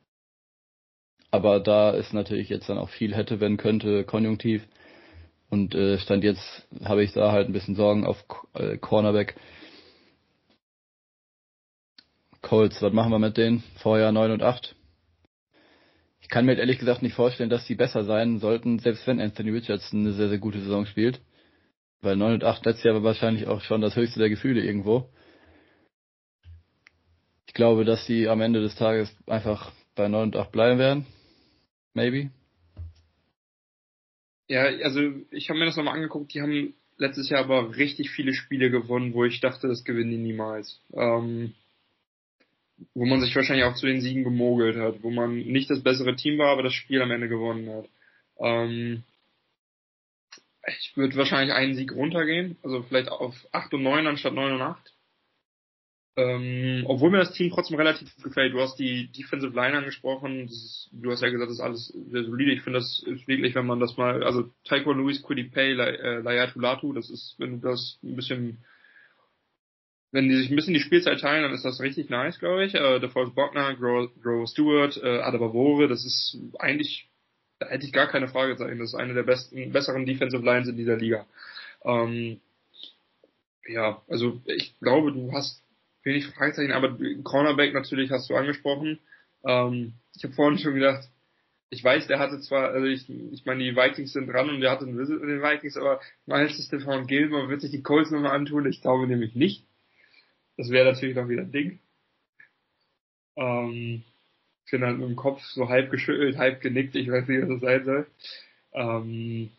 Aber da ist natürlich jetzt dann auch viel hätte, wenn könnte, konjunktiv. Und äh, Stand jetzt habe ich da halt ein bisschen Sorgen auf äh, Cornerback. Colts, was machen wir mit denen? Vorjahr neun und acht. Ich kann mir halt ehrlich gesagt nicht vorstellen, dass die besser sein sollten, selbst wenn Anthony Richardson eine sehr, sehr gute Saison spielt. Weil neun und acht letztes Jahr war wahrscheinlich auch schon das höchste der Gefühle irgendwo. Ich glaube, dass sie am Ende des Tages einfach bei neun und acht bleiben werden. Maybe. Ja, also ich habe mir das nochmal angeguckt, die haben letztes Jahr aber richtig viele Spiele gewonnen, wo ich dachte, das gewinnen die niemals. Ähm, wo man sich wahrscheinlich auch zu den Siegen gemogelt hat, wo man nicht das bessere Team war, aber das Spiel am Ende gewonnen hat. Ähm, ich würde wahrscheinlich einen Sieg runtergehen, also vielleicht auf acht und neun anstatt neun und acht. Ähm, obwohl mir das Team trotzdem relativ gefällt. Du hast die Defensive Line angesprochen. Das ist, du hast ja gesagt, das ist alles sehr solide. Ich finde, das ist wirklich, wenn man das mal, also Taekwon Lewis, Kwity Paye, Laiatu Latu, das ist, wenn du das ein bisschen, wenn die sich ein bisschen die Spielzeit teilen, dann ist das richtig nice, glaube ich. Äh, DeForest Buckner, Grow, Grow Stewart, äh, Adebawore, das ist eigentlich, da hätte ich gar keine Fragezeichen. Das ist eine der besten, besseren Defensive Lines in dieser Liga. Ähm, ja, also ich glaube, du hast wenig Fragezeichen, aber Cornerback natürlich hast du angesprochen. Ähm, ich habe vorhin schon gedacht, ich weiß, der hatte zwar, also ich, ich meine, die Vikings sind dran und der hatte einen Visit mit den Vikings, aber meinst du, Stephon Gilmore wird sich die Colts nochmal antun? Ich glaube nämlich nicht. Das wäre natürlich noch wieder ein Ding. Ähm, ich bin dann mit dem Kopf so halb geschüttelt, halb genickt, ich weiß nicht, was das sein soll. Ähm,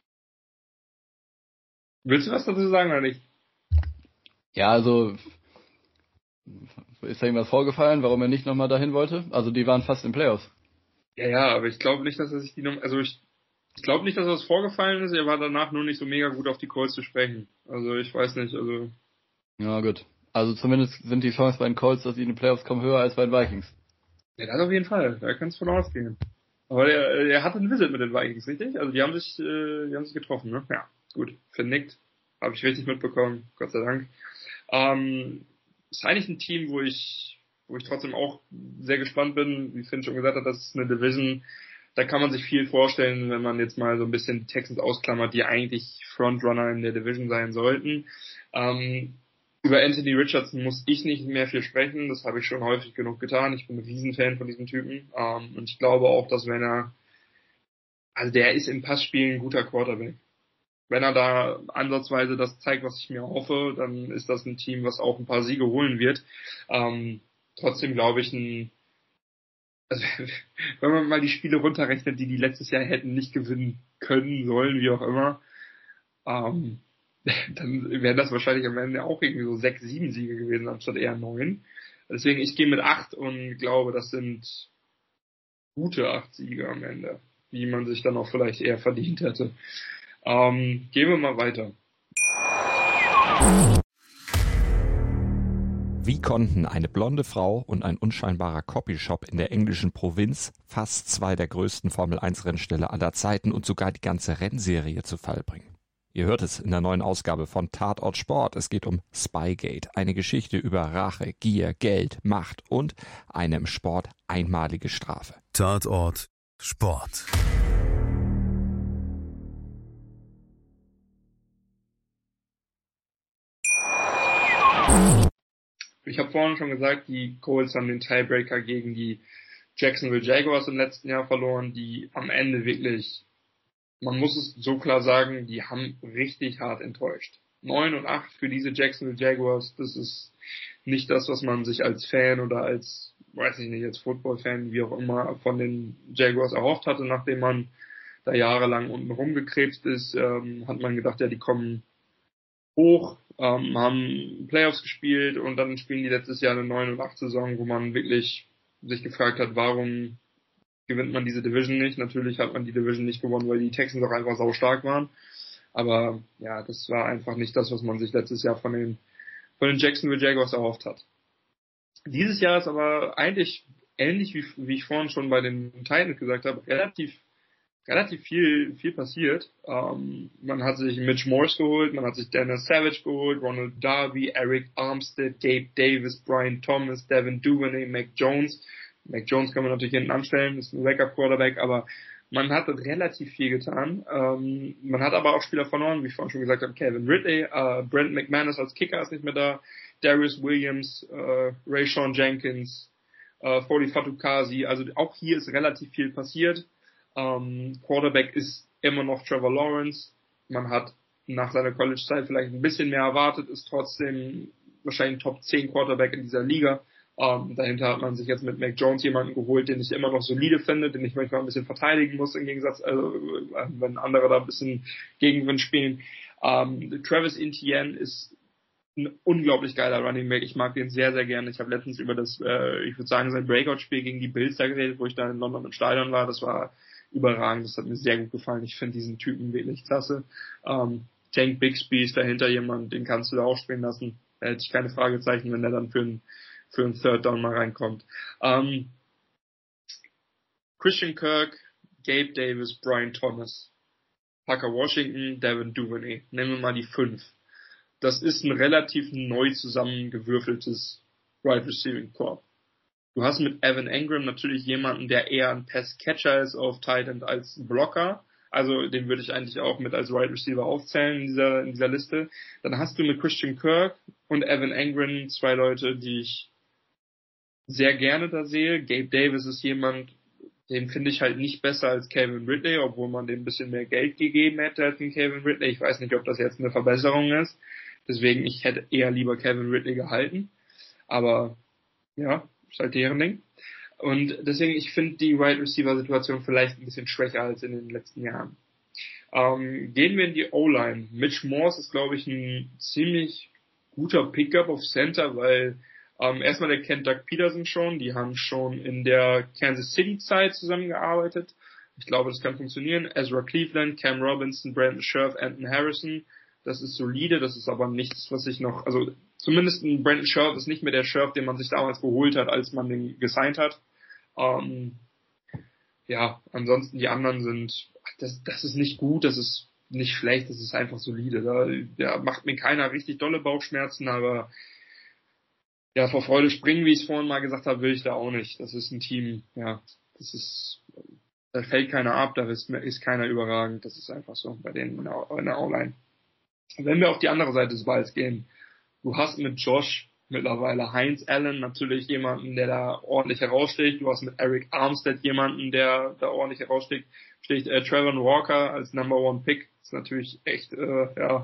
willst du was dazu sagen oder nicht? Ja, also ist da irgendwas vorgefallen, warum er nicht nochmal dahin wollte? Also die waren fast in Playoffs. Ja, ja, aber ich glaube nicht, dass er sich die Nummer, also ich, ich glaube nicht, dass das vorgefallen ist, er war danach nur nicht so mega gut auf die Colts zu sprechen. Also ich weiß nicht, also. Ja, gut. Also zumindest sind die Chancen bei den Colts, dass sie in die Playoffs kommen, höher als bei den Vikings. Ja, das auf jeden Fall, da kannst du von ausgehen. Aber er, er hatte ein Visit mit den Vikings, richtig? Also die haben sich, äh, die haben sich getroffen, ne? Ja, gut, vernickt. Habe ich richtig mitbekommen, Gott sei Dank. Ähm, ist eigentlich ein Team, wo ich, wo ich trotzdem auch sehr gespannt bin, wie Finn schon gesagt hat, das ist eine Division, da kann man sich viel vorstellen, wenn man jetzt mal so ein bisschen die Texans ausklammert, die eigentlich Frontrunner in der Division sein sollten. Ähm, über Anthony Richardson muss ich nicht mehr viel sprechen, das habe ich schon häufig genug getan. Ich bin ein Riesenfan von diesem Typen. Ähm, und ich glaube auch, dass wenn er, also der ist im Passspiel ein guter Quarterback. Wenn er da ansatzweise das zeigt, was ich mir hoffe, dann ist das ein Team, was auch ein paar Siege holen wird. Ähm, trotzdem glaube ich, ein, also wenn man mal die Spiele runterrechnet, die die letztes Jahr hätten nicht gewinnen können, sollen, wie auch immer, ähm, dann wären das wahrscheinlich am Ende auch irgendwie so sechs, sieben Siege gewesen, anstatt eher neun. Deswegen, ich gehe mit acht und glaube, das sind gute acht Siege am Ende, wie man sich dann auch vielleicht eher verdient hätte. Ähm, gehen wir mal weiter. Wie konnten eine blonde Frau und ein unscheinbarer Copyshop in der englischen Provinz fast zwei der größten Formel eins Rennställe aller Zeiten und sogar die ganze Rennserie zu Fall bringen? Ihr hört es in der neuen Ausgabe von Tatort Sport. Es geht um Spygate, eine Geschichte über Rache, Gier, Geld, Macht und eine im Sport einmalige Strafe. Tatort Sport. Ich habe vorhin schon gesagt, die Colts haben den Tiebreaker gegen die Jacksonville Jaguars im letzten Jahr verloren, die am Ende wirklich, man muss es so klar sagen, die haben richtig hart enttäuscht. neun und acht für diese Jacksonville Jaguars, das ist nicht das, was man sich als Fan oder als, weiß ich nicht, als Football-Fan, wie auch immer, von den Jaguars erhofft hatte, nachdem man da jahrelang unten rumgekrebst ist, ähm, hat man gedacht, ja, die kommen hoch, ähm, haben Playoffs gespielt und dann spielen die letztes Jahr eine neun und acht Saison, wo man wirklich sich gefragt hat, warum gewinnt man diese Division nicht. Natürlich hat man die Division nicht gewonnen, weil die Texans auch einfach sau stark waren. Aber ja, das war einfach nicht das, was man sich letztes Jahr von den, von den Jacksonville Jaguars erhofft hat. Dieses Jahr ist aber eigentlich ähnlich wie, wie ich vorhin schon bei den Titans gesagt habe, relativ relativ viel viel passiert. Ähm, man hat sich Mitch Morse geholt, man hat sich Dennis Savage geholt, Ronald Darby, Eric Armstead, Gabe Davis, Brian Thomas, Devin Duvernay, Mac Jones. Mac Jones kann man natürlich hinten anstellen, ist ein Backup-Quarterback, aber man hat relativ viel getan. Ähm, man hat aber auch Spieler verloren, wie ich vorhin schon gesagt habe, Calvin Ridley, äh, Brent McManus als Kicker ist nicht mehr da, Darius Williams, äh, Rayshawn Jenkins, äh, Fodi Fatukasi, also auch hier ist relativ viel passiert. Ähm, Quarterback ist immer noch Trevor Lawrence. Man hat nach seiner College-Zeit vielleicht ein bisschen mehr erwartet, ist trotzdem wahrscheinlich ein Top zehn Quarterback in dieser Liga. Ähm, dahinter hat man sich jetzt mit Mac Jones jemanden geholt, den ich immer noch solide finde, den ich manchmal ein bisschen verteidigen muss, im Gegensatz, also, wenn andere da ein bisschen Gegenwind spielen. Ähm, Travis Etienne ist ein unglaublich geiler Running Back. Ich mag den sehr, sehr gerne. Ich habe letztens über das, äh, ich würde sagen, sein Breakout-Spiel gegen die Bills da geredet, wo ich da in London im Stadion war. Das war überragend. Das hat mir sehr gut gefallen. Ich finde diesen Typen wirklich klasse. Ähm, Tank Bixby ist dahinter jemand, den kannst du da auch spielen lassen. Da hätte ich keine Fragezeichen, wenn der dann für ein für einen Third Down mal reinkommt. Ähm, Christian Kirk, Gabe Davis, Brian Thomas, Parker Washington, Devin Duvernay. Nehmen wir mal die fünf. Das ist ein relativ neu zusammengewürfeltes Wide Receiving Corps. Du hast mit Evan Engram natürlich jemanden, der eher ein Pass-Catcher ist auf Tight End als ein Blocker. Also den würde ich eigentlich auch mit als Wide Receiver aufzählen in dieser, in dieser Liste. Dann hast du mit Christian Kirk und Evan Engram zwei Leute, die ich sehr gerne da sehe. Gabe Davis ist jemand, den finde ich halt nicht besser als Calvin Ridley, obwohl man dem ein bisschen mehr Geld gegeben hätte als den Calvin Ridley. Ich weiß nicht, ob das jetzt eine Verbesserung ist. Deswegen, ich hätte eher lieber Calvin Ridley gehalten. Aber ja, ist halt deren Ding. Und deswegen, ich finde die Wide Receiver Situation vielleicht ein bisschen schwächer als in den letzten Jahren. Ähm, gehen wir in die O-Line. Mitch Morse ist, glaube ich, ein ziemlich guter Pickup auf Center, weil ähm, erstmal der kennt Doug Peterson schon. Die haben schon in der Kansas City Zeit zusammengearbeitet. Ich glaube, das kann funktionieren. Ezra Cleveland, Cam Robinson, Brandon Scherf, Anton Harrison. Das ist solide, das ist aber nichts, was ich noch, also zumindest ein Brandon Scherf ist nicht mehr der Scherf, den man sich damals geholt hat, als man den gesigned hat. Ähm, ja, ansonsten die anderen sind, das, das ist nicht gut, das ist nicht schlecht, das ist einfach solide. Da, da macht mir keiner richtig dolle Bauchschmerzen, aber ja, vor Freude springen, wie ich es vorhin mal gesagt habe, will ich da auch nicht. Das ist ein Team, ja, das ist, da fällt keiner ab, da ist, ist keiner überragend, das ist einfach so bei denen in der, in der O-Line. Wenn wir auf die andere Seite des Balls gehen, du hast mit Josh mittlerweile Heinz Allen natürlich jemanden, der da ordentlich heraussticht. Du hast mit Eric Armstead jemanden, der da ordentlich heraussticht. Sticht äh, Trevor Walker als Number One Pick. Ist natürlich echt, äh, ja,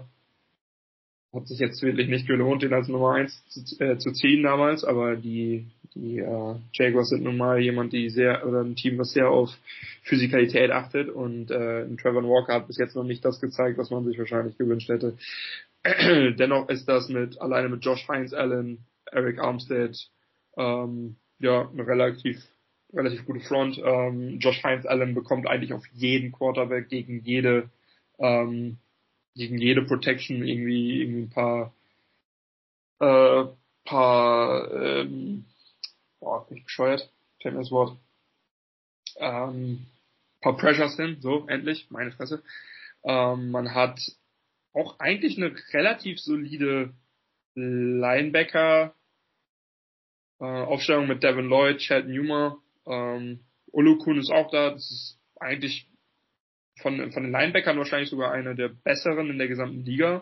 hat sich jetzt wirklich nicht gelohnt, den als Nummer eins zu, äh, zu ziehen damals, aber die die äh, Jaguars sind nun mal jemand, die sehr, oder ein Team, was sehr auf Physikalität achtet, und äh, Trevor Walker hat bis jetzt noch nicht das gezeigt, was man sich wahrscheinlich gewünscht hätte. Dennoch ist das mit alleine mit Josh Heinz Allen, Eric Armstead, ähm, ja, eine relativ relativ gute Front. Ähm, Josh Heinz Allen bekommt eigentlich auf jeden Quarterback gegen jede ähm, gegen jede Protection irgendwie irgendwie ein paar äh, paar ähm, boah, bin ich bescheuert, fällt mir das Wort, ähm, paar Pressures hin, so, endlich, meine Fresse. Ähm, man hat auch eigentlich eine relativ solide Linebacker äh, Aufstellung mit Devin Lloyd, Chad Newmer, ähm, Olukun ist auch da, das ist eigentlich von, von den Linebackern wahrscheinlich sogar einer der besseren in der gesamten Liga.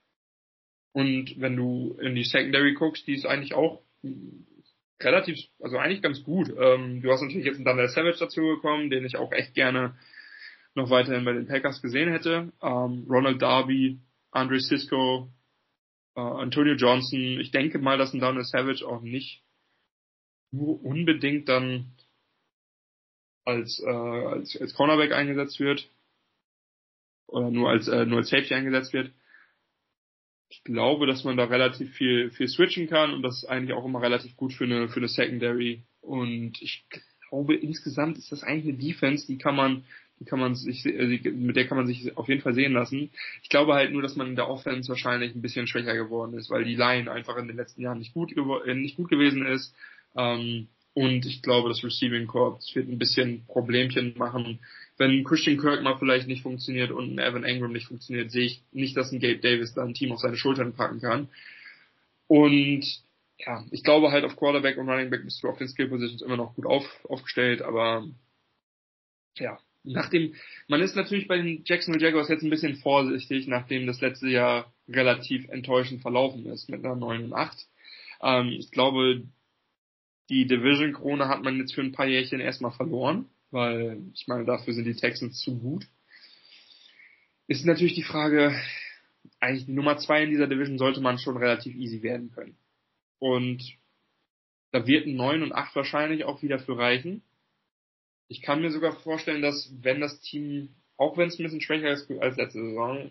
Und wenn du in die Secondary guckst, die ist eigentlich auch relativ, also eigentlich ganz gut. Ähm, du hast natürlich jetzt einen Daniel Savage dazu gekommen, den ich auch echt gerne noch weiterhin bei den Packers gesehen hätte. Ähm, Ronald Darby, Andre Cisco, äh, Antonio Johnson. Ich denke mal, dass ein Daniel Savage auch nicht nur unbedingt dann als, äh, als, als Cornerback eingesetzt wird. oder nur als äh, nur als Safety eingesetzt wird. Ich glaube, dass man da relativ viel viel switchen kann und das ist eigentlich auch immer relativ gut für eine für eine Secondary. Und ich glaube, insgesamt ist das eigentlich eine Defense, die kann man die kann man sich äh, mit der kann man sich auf jeden Fall sehen lassen. Ich glaube halt nur, dass man in der Offense wahrscheinlich ein bisschen schwächer geworden ist, weil die Line einfach in den letzten Jahren nicht gut gewo- äh, nicht gut gewesen ist. Ähm, und ich glaube, das Receiving Corps wird ein bisschen Problemchen machen. Wenn Christian Kirk mal vielleicht nicht funktioniert und ein Evan Engram nicht funktioniert, sehe ich nicht, dass ein Gabe Davis da ein Team auf seine Schultern packen kann. Und ja, ich glaube halt auf Quarterback und Running Back bist du auf den Skill Positions immer noch gut auf, aufgestellt, aber ja, nachdem, man ist natürlich bei den Jacksonville Jaguars jetzt ein bisschen vorsichtig, nachdem das letzte Jahr relativ enttäuschend verlaufen ist mit einer neun und acht. Ähm, ich glaube, die Division-Krone hat man jetzt für ein paar Jährchen erstmal verloren, weil, ich meine, dafür sind die Texans zu gut. Ist natürlich die Frage, eigentlich die Nummer zwei in dieser Division sollte man schon relativ easy werden können. Und da wird ein neun und acht wahrscheinlich auch wieder für reichen. Ich kann mir sogar vorstellen, dass wenn das Team, auch wenn es ein bisschen schwächer ist als letzte Saison,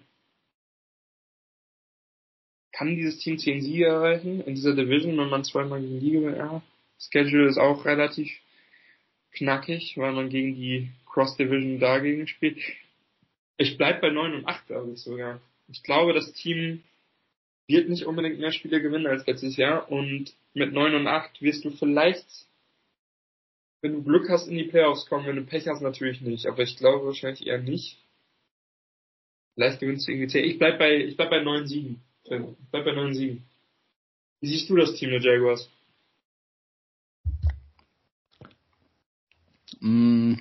kann dieses Team zehn Siege erreichen in dieser Division, wenn man zweimal gegen die gewinnt. Ja, Schedule ist auch relativ knackig, weil man gegen die Cross-Division dagegen spielt. Ich bleib bei neun und acht, glaube ich sogar. Ich glaube, das Team wird nicht unbedingt mehr Spiele gewinnen als letztes Jahr und mit neun und acht wirst du vielleicht, wenn du Glück hast, in die Playoffs kommen, wenn du Pech hast, natürlich nicht, aber ich glaube wahrscheinlich eher nicht. Vielleicht gewinnst du irgendwie zehn. Ich bleib bei, ich bleib bei neun Siegen. Ich bleib bei neun Siegen. Wie siehst du das Team der Jaguars? Mm.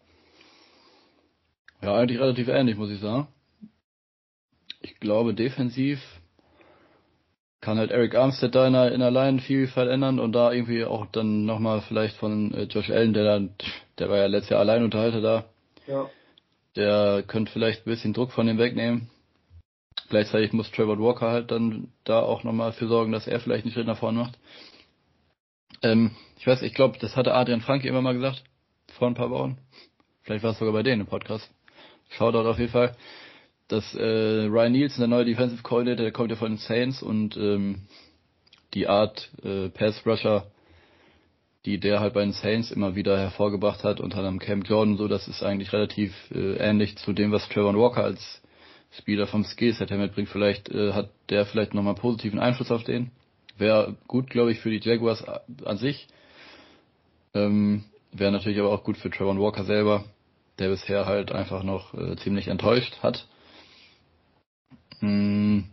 Ja, eigentlich relativ ähnlich, muss ich sagen. Ich glaube, defensiv kann halt Eric Armstead da in der, in der Line viel verändern und da irgendwie auch dann nochmal vielleicht von äh, Josh Allen, der dann, der war ja letztes Jahr Alleinunterhalter da. Ja. Der könnte vielleicht ein bisschen Druck von ihm wegnehmen. Gleichzeitig muss Trevor Walker halt dann da auch nochmal für sorgen, dass er vielleicht einen Schritt nach vorne macht. Ähm, ich weiß, ich glaube, das hatte Adrian Franke immer mal gesagt, vor ein paar Wochen. Vielleicht war es sogar bei denen im Podcast. Shoutout auf jeden Fall. Dass äh, Ryan Nielsen, der neue Defensive Coordinator, der kommt ja von den Saints und ähm, die Art äh, Pass Rusher, die der halt bei den Saints immer wieder hervorgebracht hat, unter anderem Cam Jordan, so, das ist eigentlich relativ äh, ähnlich zu dem, was Trevor Walker als Spieler vom Skillset her mitbringt. Vielleicht äh, hat der vielleicht nochmal positiven Einfluss auf den. Wäre gut, glaube ich, für die Jaguars an sich. Ähm, Wäre natürlich aber auch gut für Trevor Walker selber, der bisher halt einfach noch äh, ziemlich enttäuscht hat. Hm.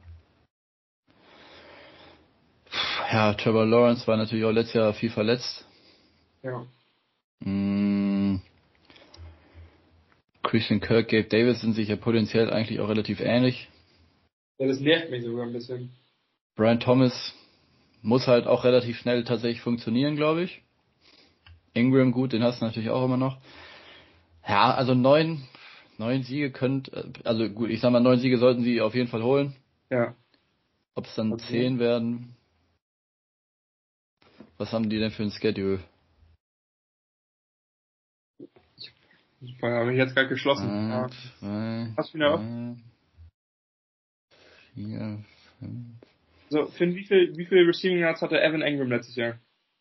Ja, Trevor Lawrence war natürlich auch letztes Jahr viel verletzt. Ja. Hm. Christian Kirk, Gabe Davis sind sich ja potenziell eigentlich auch relativ ähnlich. Ja, das nervt mich sogar ein bisschen. Brian Thomas muss halt auch relativ schnell tatsächlich funktionieren, glaube ich. Ingram, gut, den hast du natürlich auch immer noch. Ja, also neun, neun Siege könnt, also gut, ich sag mal, neun Siege sollten sie auf jeden Fall holen. Ja. Ob es dann Okay. zehn werden, was haben die denn für ein Schedule? Super, habe ich jetzt gerade geschlossen. Eins, Ja. zwei, Hast du wieder auf? drei, vier, fünf. So, Finn, wie viel, wie viel Receiving Yards hatte Evan Engram letztes Jahr?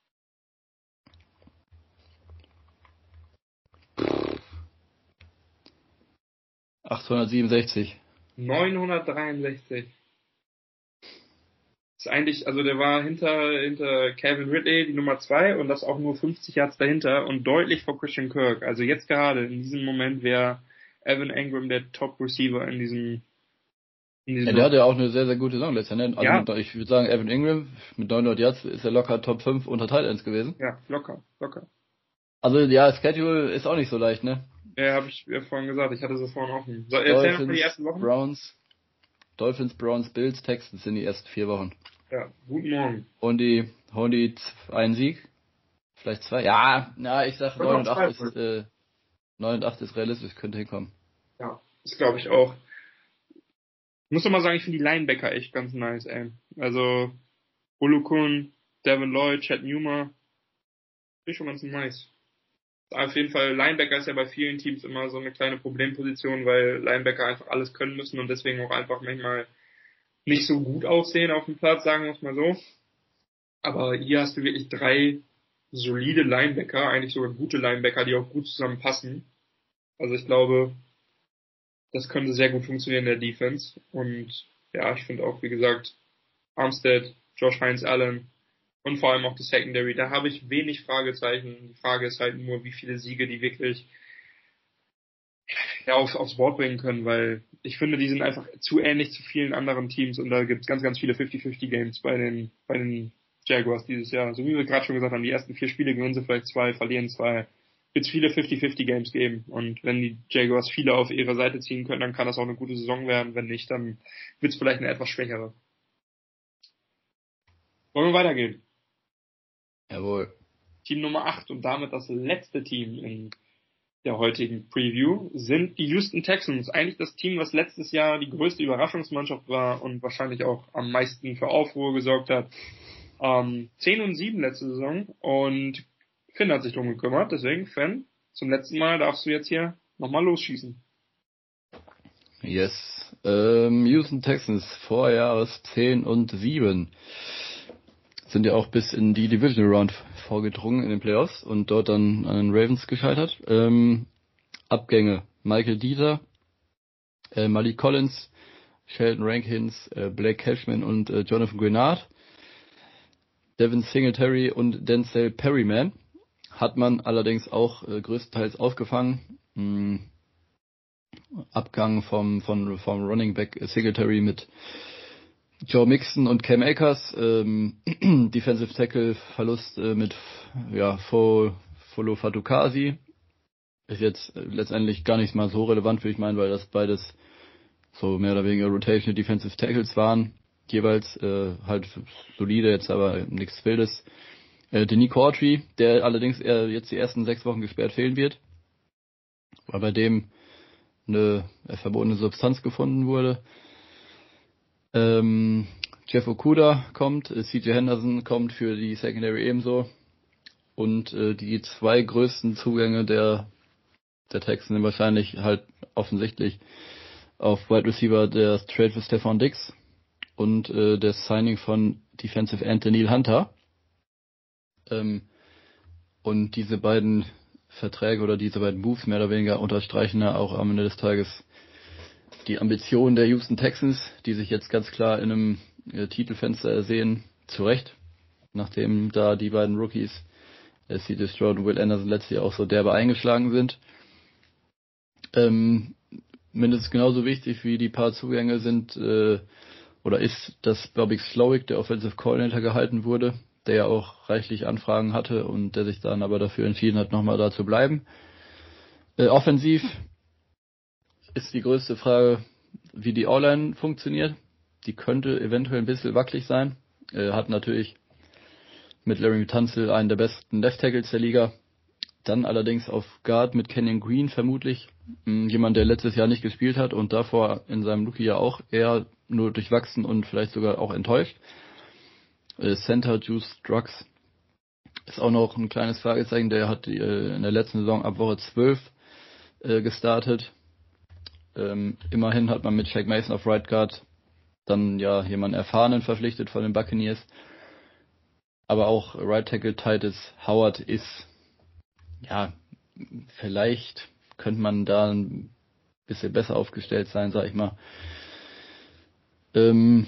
achthundertsiebenundsechzig. neunhundertdreiundsechzig. Das ist eigentlich, also der war hinter, hinter Calvin Ridley, die Nummer zwei, und das auch nur fünfzig Yards dahinter und deutlich vor Christian Kirk. Also jetzt gerade, in diesem Moment wäre Evan Engram der Top-Receiver in diesem, in diesem Ja, der hatte ja auch eine sehr, sehr gute Saison letztes Jahr. Ne? Also Ja. mit, ich würde sagen, Evan Ingram mit neunhundert Yards ist er locker Top fünf unter Tight Ends gewesen. Ja, locker, locker. Also ja, Schedule ist auch nicht so leicht, ne? Ja, habe ich ja vorhin gesagt, ich hatte sie vorhin offen. So, erzähl noch mal die ersten Wochen. Browns, Dolphins, Browns, Bills, Texans sind die ersten vier Wochen. Ja, guten Morgen. Und die, holen die einen Sieg? Vielleicht zwei? Ja, na, ich sag neun und acht ist, äh, neun und acht ist realistisch, könnte hinkommen. Ja, das glaube ich auch. Ich muss doch mal sagen, ich finde die Linebacker echt ganz nice, ey. Also, Olukun, Devin Lloyd, Chad Newmer. Finde ich schon ganz nice. Auf jeden Fall, Linebacker ist ja bei vielen Teams immer so eine kleine Problemposition, weil Linebacker einfach alles können müssen und deswegen auch einfach manchmal nicht so gut aussehen auf dem Platz, sagen wir es mal so. Aber hier hast du wirklich drei solide Linebacker, eigentlich sogar gute Linebacker, die auch gut zusammenpassen. Also ich glaube, das könnte sehr gut funktionieren in der Defense. Und ja, ich finde auch, wie gesagt, Armstead, Josh Hines-Allen und vor allem auch die Secondary, da habe ich wenig Fragezeichen. Die Frage ist halt nur, wie viele Siege die wirklich ja, auf, aufs Board bringen können, weil ich finde, die sind einfach zu ähnlich zu vielen anderen Teams und da gibt es ganz, ganz viele fifty fifty Games bei den, bei den Jaguars dieses Jahr. So wie wir gerade schon gesagt haben, die ersten vier Spiele gewinnen sie vielleicht zwei, verlieren zwei. Wird es viele fifty fifty Games geben und wenn die Jaguars viele auf ihre Seite ziehen können, dann kann das auch eine gute Saison werden. Wenn nicht, dann wird es vielleicht eine etwas schwächere. Wollen wir weitergehen? Jawohl. Team Nummer acht und damit das letzte Team in der heutigen Preview sind die Houston Texans. Eigentlich das Team, was letztes Jahr die größte Überraschungsmannschaft war und wahrscheinlich auch am meisten für Aufruhr gesorgt hat. Ähm, zehn und sieben letzte Saison und Finn hat sich drum gekümmert. Deswegen, Finn, zum letzten Mal darfst du jetzt hier nochmal losschießen. Yes. Ähm, Houston Texans, Vorjahres zehn und sieben. Sind ja auch bis in die Divisional Round vorgedrungen in den Playoffs und dort dann an den Ravens gescheitert. Ähm, Abgänge: Michael Dieter, äh, Malik Collins, Sheldon Rankins, äh, Blake Cashman und äh, Jonathan Grenard. Devin Singletary und Denzel Perryman hat man allerdings auch äh, größtenteils aufgefangen. Hm. Abgang vom, vom, vom Running Back Singletary mit Joe Mixon und Cam Akers, ähm, Defensive Tackle Verlust äh, mit ja Fo, Folo Fatukasi. Ist jetzt äh, letztendlich gar nicht mal so relevant, würde ich meinen, weil das beides so mehr oder weniger Rotational Defensive Tackles waren. Jeweils äh, halt solide, jetzt aber nichts Wildes. Äh, Denis Cautry, der allerdings eher jetzt die ersten sechs Wochen gesperrt fehlen wird, weil bei dem eine äh, verbotene Substanz gefunden wurde. Ähm, Jeff Okuda kommt, äh, C J Henderson kommt für die Secondary ebenso. Und äh, die zwei größten Zugänge der der Texans sind wahrscheinlich halt offensichtlich auf Wide Receiver der Trade für Stephon Diggs und äh, das Signing von Defensive End Daniel Hunter. Ähm, und diese beiden Verträge oder diese beiden Moves mehr oder weniger unterstreichen ja auch am Ende des Tages die Ambitionen der Houston Texans, die sich jetzt ganz klar in einem äh, Titelfenster sehen, zu Recht, nachdem da die beiden Rookies, äh, C J Stroud und Will Anderson letztes Jahr auch so derbe eingeschlagen sind. Ähm, mindestens genauso wichtig wie die paar Zugänge sind, äh, oder ist, dass Bobby Slowick, der Offensive Coordinator, gehalten wurde, der ja auch reichlich Anfragen hatte und der sich dann aber dafür entschieden hat, nochmal da zu bleiben. Äh, offensiv ist die größte Frage, wie die O-Line funktioniert. Die könnte eventuell ein bisschen wackelig sein. Äh, hat natürlich mit Larry Tunsil einen der besten Left Tackles der Liga. Dann allerdings auf Guard mit Kenyon Green vermutlich. Mh, jemand, der letztes Jahr nicht gespielt hat und davor in seinem Rookie-Jahr auch eher nur durchwachsen und vielleicht sogar auch enttäuscht. Äh, Center Juice Drugs ist auch noch ein kleines Fragezeichen. Der hat äh, in der letzten Saison ab Woche zwölf äh, gestartet. Ähm, immerhin hat man mit Shaq Mason auf Right Guard dann ja jemanden Erfahrenen verpflichtet von den Buccaneers. Aber auch Right Tackle Titus Howard ist, ja, vielleicht könnte man da ein bisschen besser aufgestellt sein, sag ich mal. Ähm,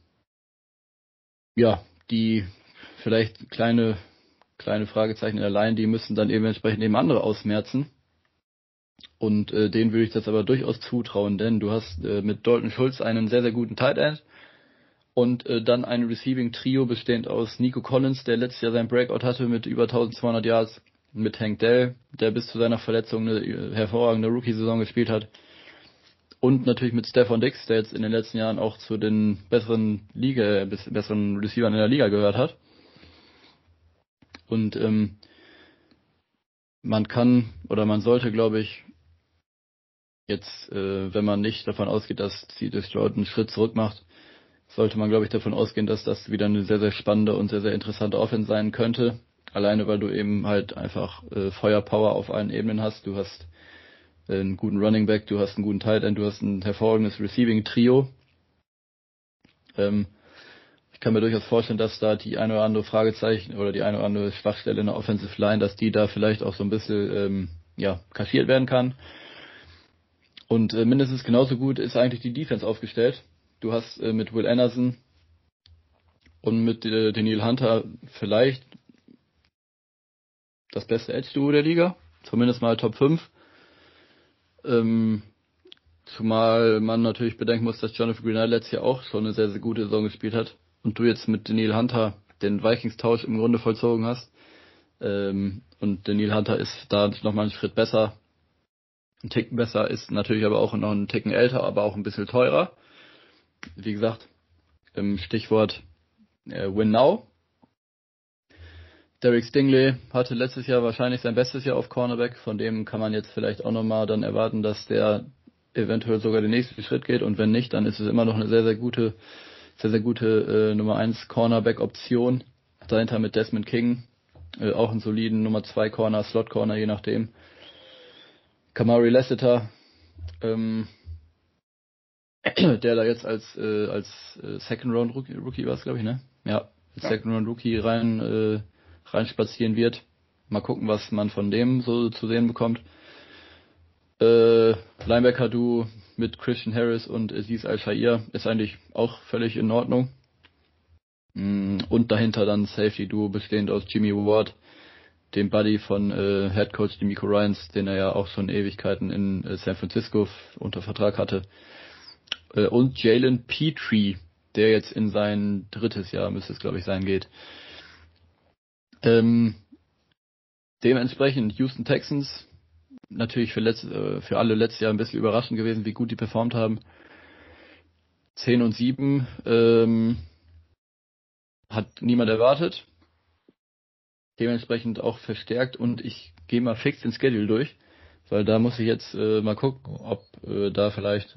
ja, die vielleicht kleine kleine Fragezeichen in der Line, die müssen dann eben entsprechend eben andere ausmerzen. Und äh, denen würde ich das aber durchaus zutrauen, denn du hast äh, mit Dalton Schultz einen sehr, sehr guten Tight End und äh, dann ein Receiving-Trio bestehend aus Nico Collins, der letztes Jahr seinen Breakout hatte mit über eintausendzweihundert Yards, mit Hank Dell, der bis zu seiner Verletzung eine äh, hervorragende Rookie-Saison gespielt hat, und natürlich mit Stephon Diggs, der jetzt in den letzten Jahren auch zu den besseren Liga, äh, besseren Receivern in der Liga gehört hat. Und ähm, man kann oder man sollte, glaube ich, jetzt, äh, wenn man nicht davon ausgeht, dass C J Stroud einen Schritt zurück macht, sollte man, glaube ich, davon ausgehen, dass das wieder eine sehr, sehr spannende und sehr, sehr interessante Offense sein könnte. Alleine, weil du eben halt einfach äh, Feuerpower auf allen Ebenen hast. Du hast äh, einen guten Running Back, du hast einen guten Tight End, du hast ein hervorragendes Receiving-Trio. Ähm, ich kann mir durchaus vorstellen, dass da die eine oder andere Fragezeichen oder die eine oder andere Schwachstelle in der Offensive Line, dass die da vielleicht auch so ein bisschen ähm, ja kaschiert werden kann. Und äh, mindestens genauso gut ist eigentlich die Defense aufgestellt. Du hast äh, mit Will Anderson und mit äh, Daniel Hunter vielleicht das beste Edge-Duo der Liga, zumindest mal Top fünf. Ähm, zumal man natürlich bedenken muss, dass Jonathan Greenard letztes Jahr auch schon eine sehr, sehr gute Saison gespielt hat und du jetzt mit Daniel Hunter den Vikings-Tausch im Grunde vollzogen hast. Ähm, und Daniel Hunter ist da nochmal einen Schritt besser, ein Ticken besser, ist natürlich aber auch noch einen Ticken älter, aber auch ein bisschen teurer. Wie gesagt, im Stichwort äh, Win Now. Derek Stingley hatte letztes Jahr wahrscheinlich sein bestes Jahr auf Cornerback, von dem kann man jetzt vielleicht auch nochmal dann erwarten, dass der eventuell sogar den nächsten Schritt geht und wenn nicht, dann ist es immer noch eine sehr, sehr gute, sehr, sehr gute äh, Nummer eins Cornerback-Option. Dahinter mit Desmond King, äh, auch einen soliden Nummer zwei Corner, Slot Corner, je nachdem. Kamari Lassiter, ähm, der da jetzt als äh, als äh, Second Round Rookie, Rookie war es, glaube ich, ne? Ja, als ja. Second Round Rookie rein äh, reinspazieren wird. Mal gucken, was man von dem so zu sehen bekommt. Äh, Linebacker-Duo mit Christian Harris und Aziz Al-Shair ist eigentlich auch völlig in Ordnung. Und dahinter dann Safety-Duo bestehend aus Jimmy Ward, dem Buddy von äh, Head Coach DeMeco Ryans, den er ja auch schon Ewigkeiten in äh, San Francisco f- unter Vertrag hatte. Äh, und Jalen Petrie, der jetzt in sein drittes Jahr, müsste es glaube ich sein, geht. Ähm, dementsprechend Houston Texans, natürlich für, letzt, äh, für alle letztes Jahr ein bisschen überraschend gewesen, wie gut die performt haben. zehn und sieben ähm, hat niemand erwartet. Dementsprechend auch verstärkt und ich gehe mal fix den Schedule durch, weil da muss ich jetzt äh, mal gucken, ob äh, da vielleicht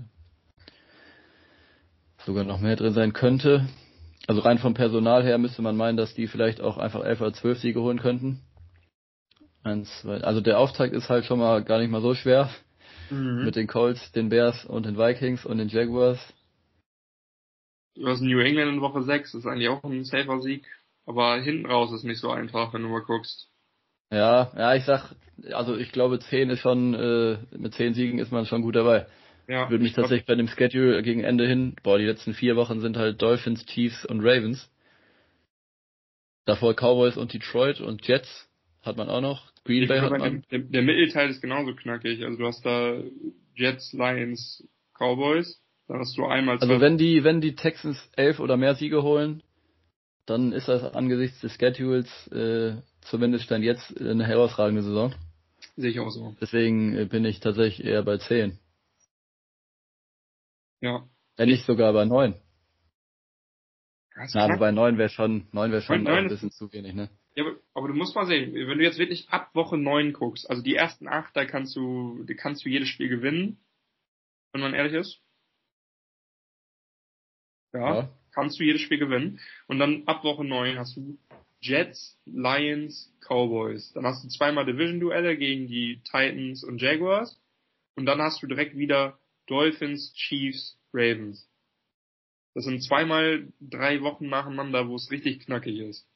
sogar noch mehr drin sein könnte. Also rein vom Personal her müsste man meinen, dass die vielleicht auch einfach elf oder zwölf Siege holen könnten. Eins, zwei, also der Auftakt ist halt schon mal gar nicht mal so schwer. Mhm. Mit den Colts, den Bears und den Vikings und den Jaguars. Du hast New England in Woche sechs, das ist eigentlich auch ein safer Sieg. Aber hinten raus ist nicht so einfach, wenn du mal guckst. Ja, ja, ich sag, also ich glaube zehn ist schon, äh, mit zehn Siegen ist man schon gut dabei. Ja, ich würde mich tatsächlich bei dem Schedule gegen Ende hin, boah, die letzten vier Wochen sind halt Dolphins, Chiefs und Ravens. Davor Cowboys und Detroit und Jets hat man auch noch. Green ich Bay hat man. Der, der Mittelteil ist genauso knackig. Also du hast da Jets, Lions, Cowboys. Dann hast du einmal Also wenn die, wenn die Texans elf oder mehr Siege holen, dann ist das angesichts des Schedules äh, zumindest dann jetzt eine herausragende Saison. Sehe ich auch so. Deswegen äh, bin ich tatsächlich eher bei zehn. Ja. Wenn nicht sogar bei neun. Na, aber bei neun wäre schon, neun wäre schon auch ein bisschen zu wenig, ne? Ja, aber, aber du musst mal sehen, wenn du jetzt wirklich ab Woche neun guckst, also die ersten acht, da kannst du, da kannst du jedes Spiel gewinnen, wenn man ehrlich ist. Ja, ja, kannst du jedes Spiel gewinnen. Und dann ab Woche neun hast du Jets, Lions, Cowboys. Dann hast du zweimal Division-Duelle gegen die Titans und Jaguars. Und dann hast du direkt wieder Dolphins, Chiefs, Ravens. Das sind zweimal drei Wochen nacheinander, wo es richtig knackig ist.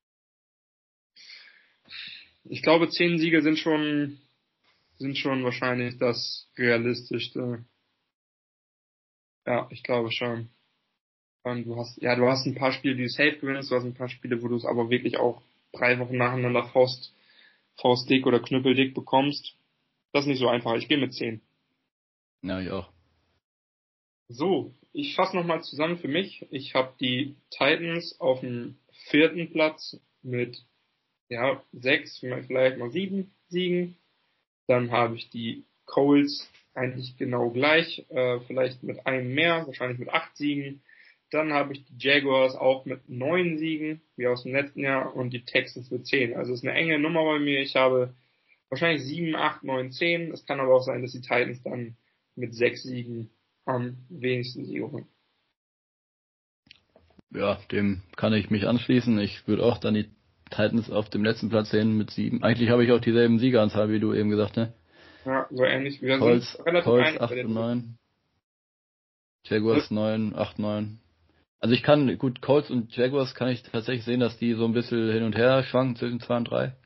Ich glaube, zehn Siege sind schon, sind schon wahrscheinlich das Realistischste. Ja, ich glaube schon. Und du hast, ja, du hast ein paar Spiele, die du safe gewinnst, du hast ein paar Spiele, wo du es aber wirklich auch drei Wochen nacheinander Faust, Faustdick oder Knüppeldick bekommst. Das ist nicht so einfach. Ich gehe mit zehn. Ja, ich auch. So, ich fasse nochmal zusammen für mich. Ich habe die Titans auf dem vierten Platz mit, ja, sechs, vielleicht mal sieben Siegen. Dann habe ich die Colts eigentlich genau gleich, äh, vielleicht mit einem mehr, wahrscheinlich mit acht Siegen. Dann habe ich die Jaguars auch mit neun Siegen, wie aus dem letzten Jahr, und die Texans mit zehn. Also es ist eine enge Nummer bei mir. Ich habe wahrscheinlich sieben, acht, neun, zehn. Es kann aber auch sein, dass die Titans dann mit sechs Siegen am wenigsten Siege holen. Ja, dem kann ich mich anschließen. Ich würde auch dann die Titans auf dem letzten Platz sehen mit sieben. Eigentlich habe ich auch dieselben Siegeranzahl, wie du eben gesagt, ne? Ja, so ähnlich. Wir Colts, sind relativ Colts einig acht bei den und neun. Jaguars neun, acht, neun. Also ich kann, gut, Colts und Jaguars kann ich tatsächlich sehen, dass die so ein bisschen hin und her schwanken zwischen zwei und drei.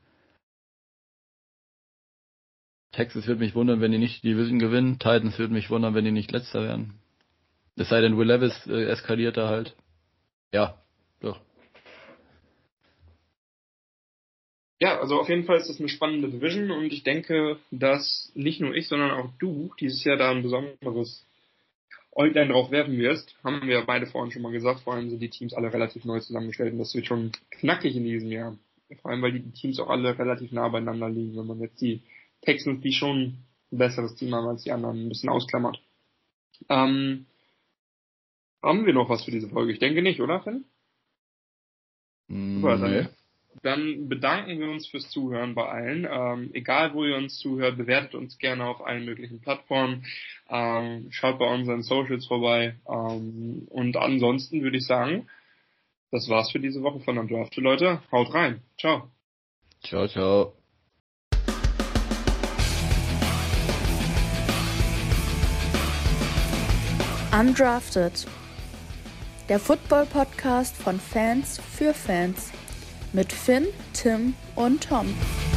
Texas würde mich wundern, wenn die nicht die Division gewinnen. Titans würde mich wundern, wenn die nicht Letzter werden. Es sei denn, Will Levis äh, eskaliert da halt. Ja, doch. Ja, also auf jeden Fall ist das eine spannende Division und ich denke, dass nicht nur ich, sondern auch du dieses Jahr da ein besonderes Äuglein drauf werfen wirst. Haben wir beide vorhin schon mal gesagt, vor allem sind die Teams alle relativ neu zusammengestellt und das wird schon knackig in diesem Jahr. Vor allem, weil die Teams auch alle relativ nah beieinander liegen, wenn man jetzt die Texans, die schon ein besseres Team haben als die anderen, ein bisschen ausklammert. Ähm, haben wir noch was für diese Folge? Ich denke nicht, oder, Finn? Super, dann, Nee. dann bedanken wir uns fürs Zuhören bei allen. Ähm, egal, wo ihr uns zuhört, bewertet uns gerne auf allen möglichen Plattformen. Ähm, schaut bei unseren Socials vorbei. Ähm, und ansonsten würde ich sagen, das war's für diese Woche von Undrafted, Leute. Haut rein. Ciao. Ciao, ciao. Undrafted. Der Football-Podcast von Fans für Fans. Mit Finn, Tim und Tom.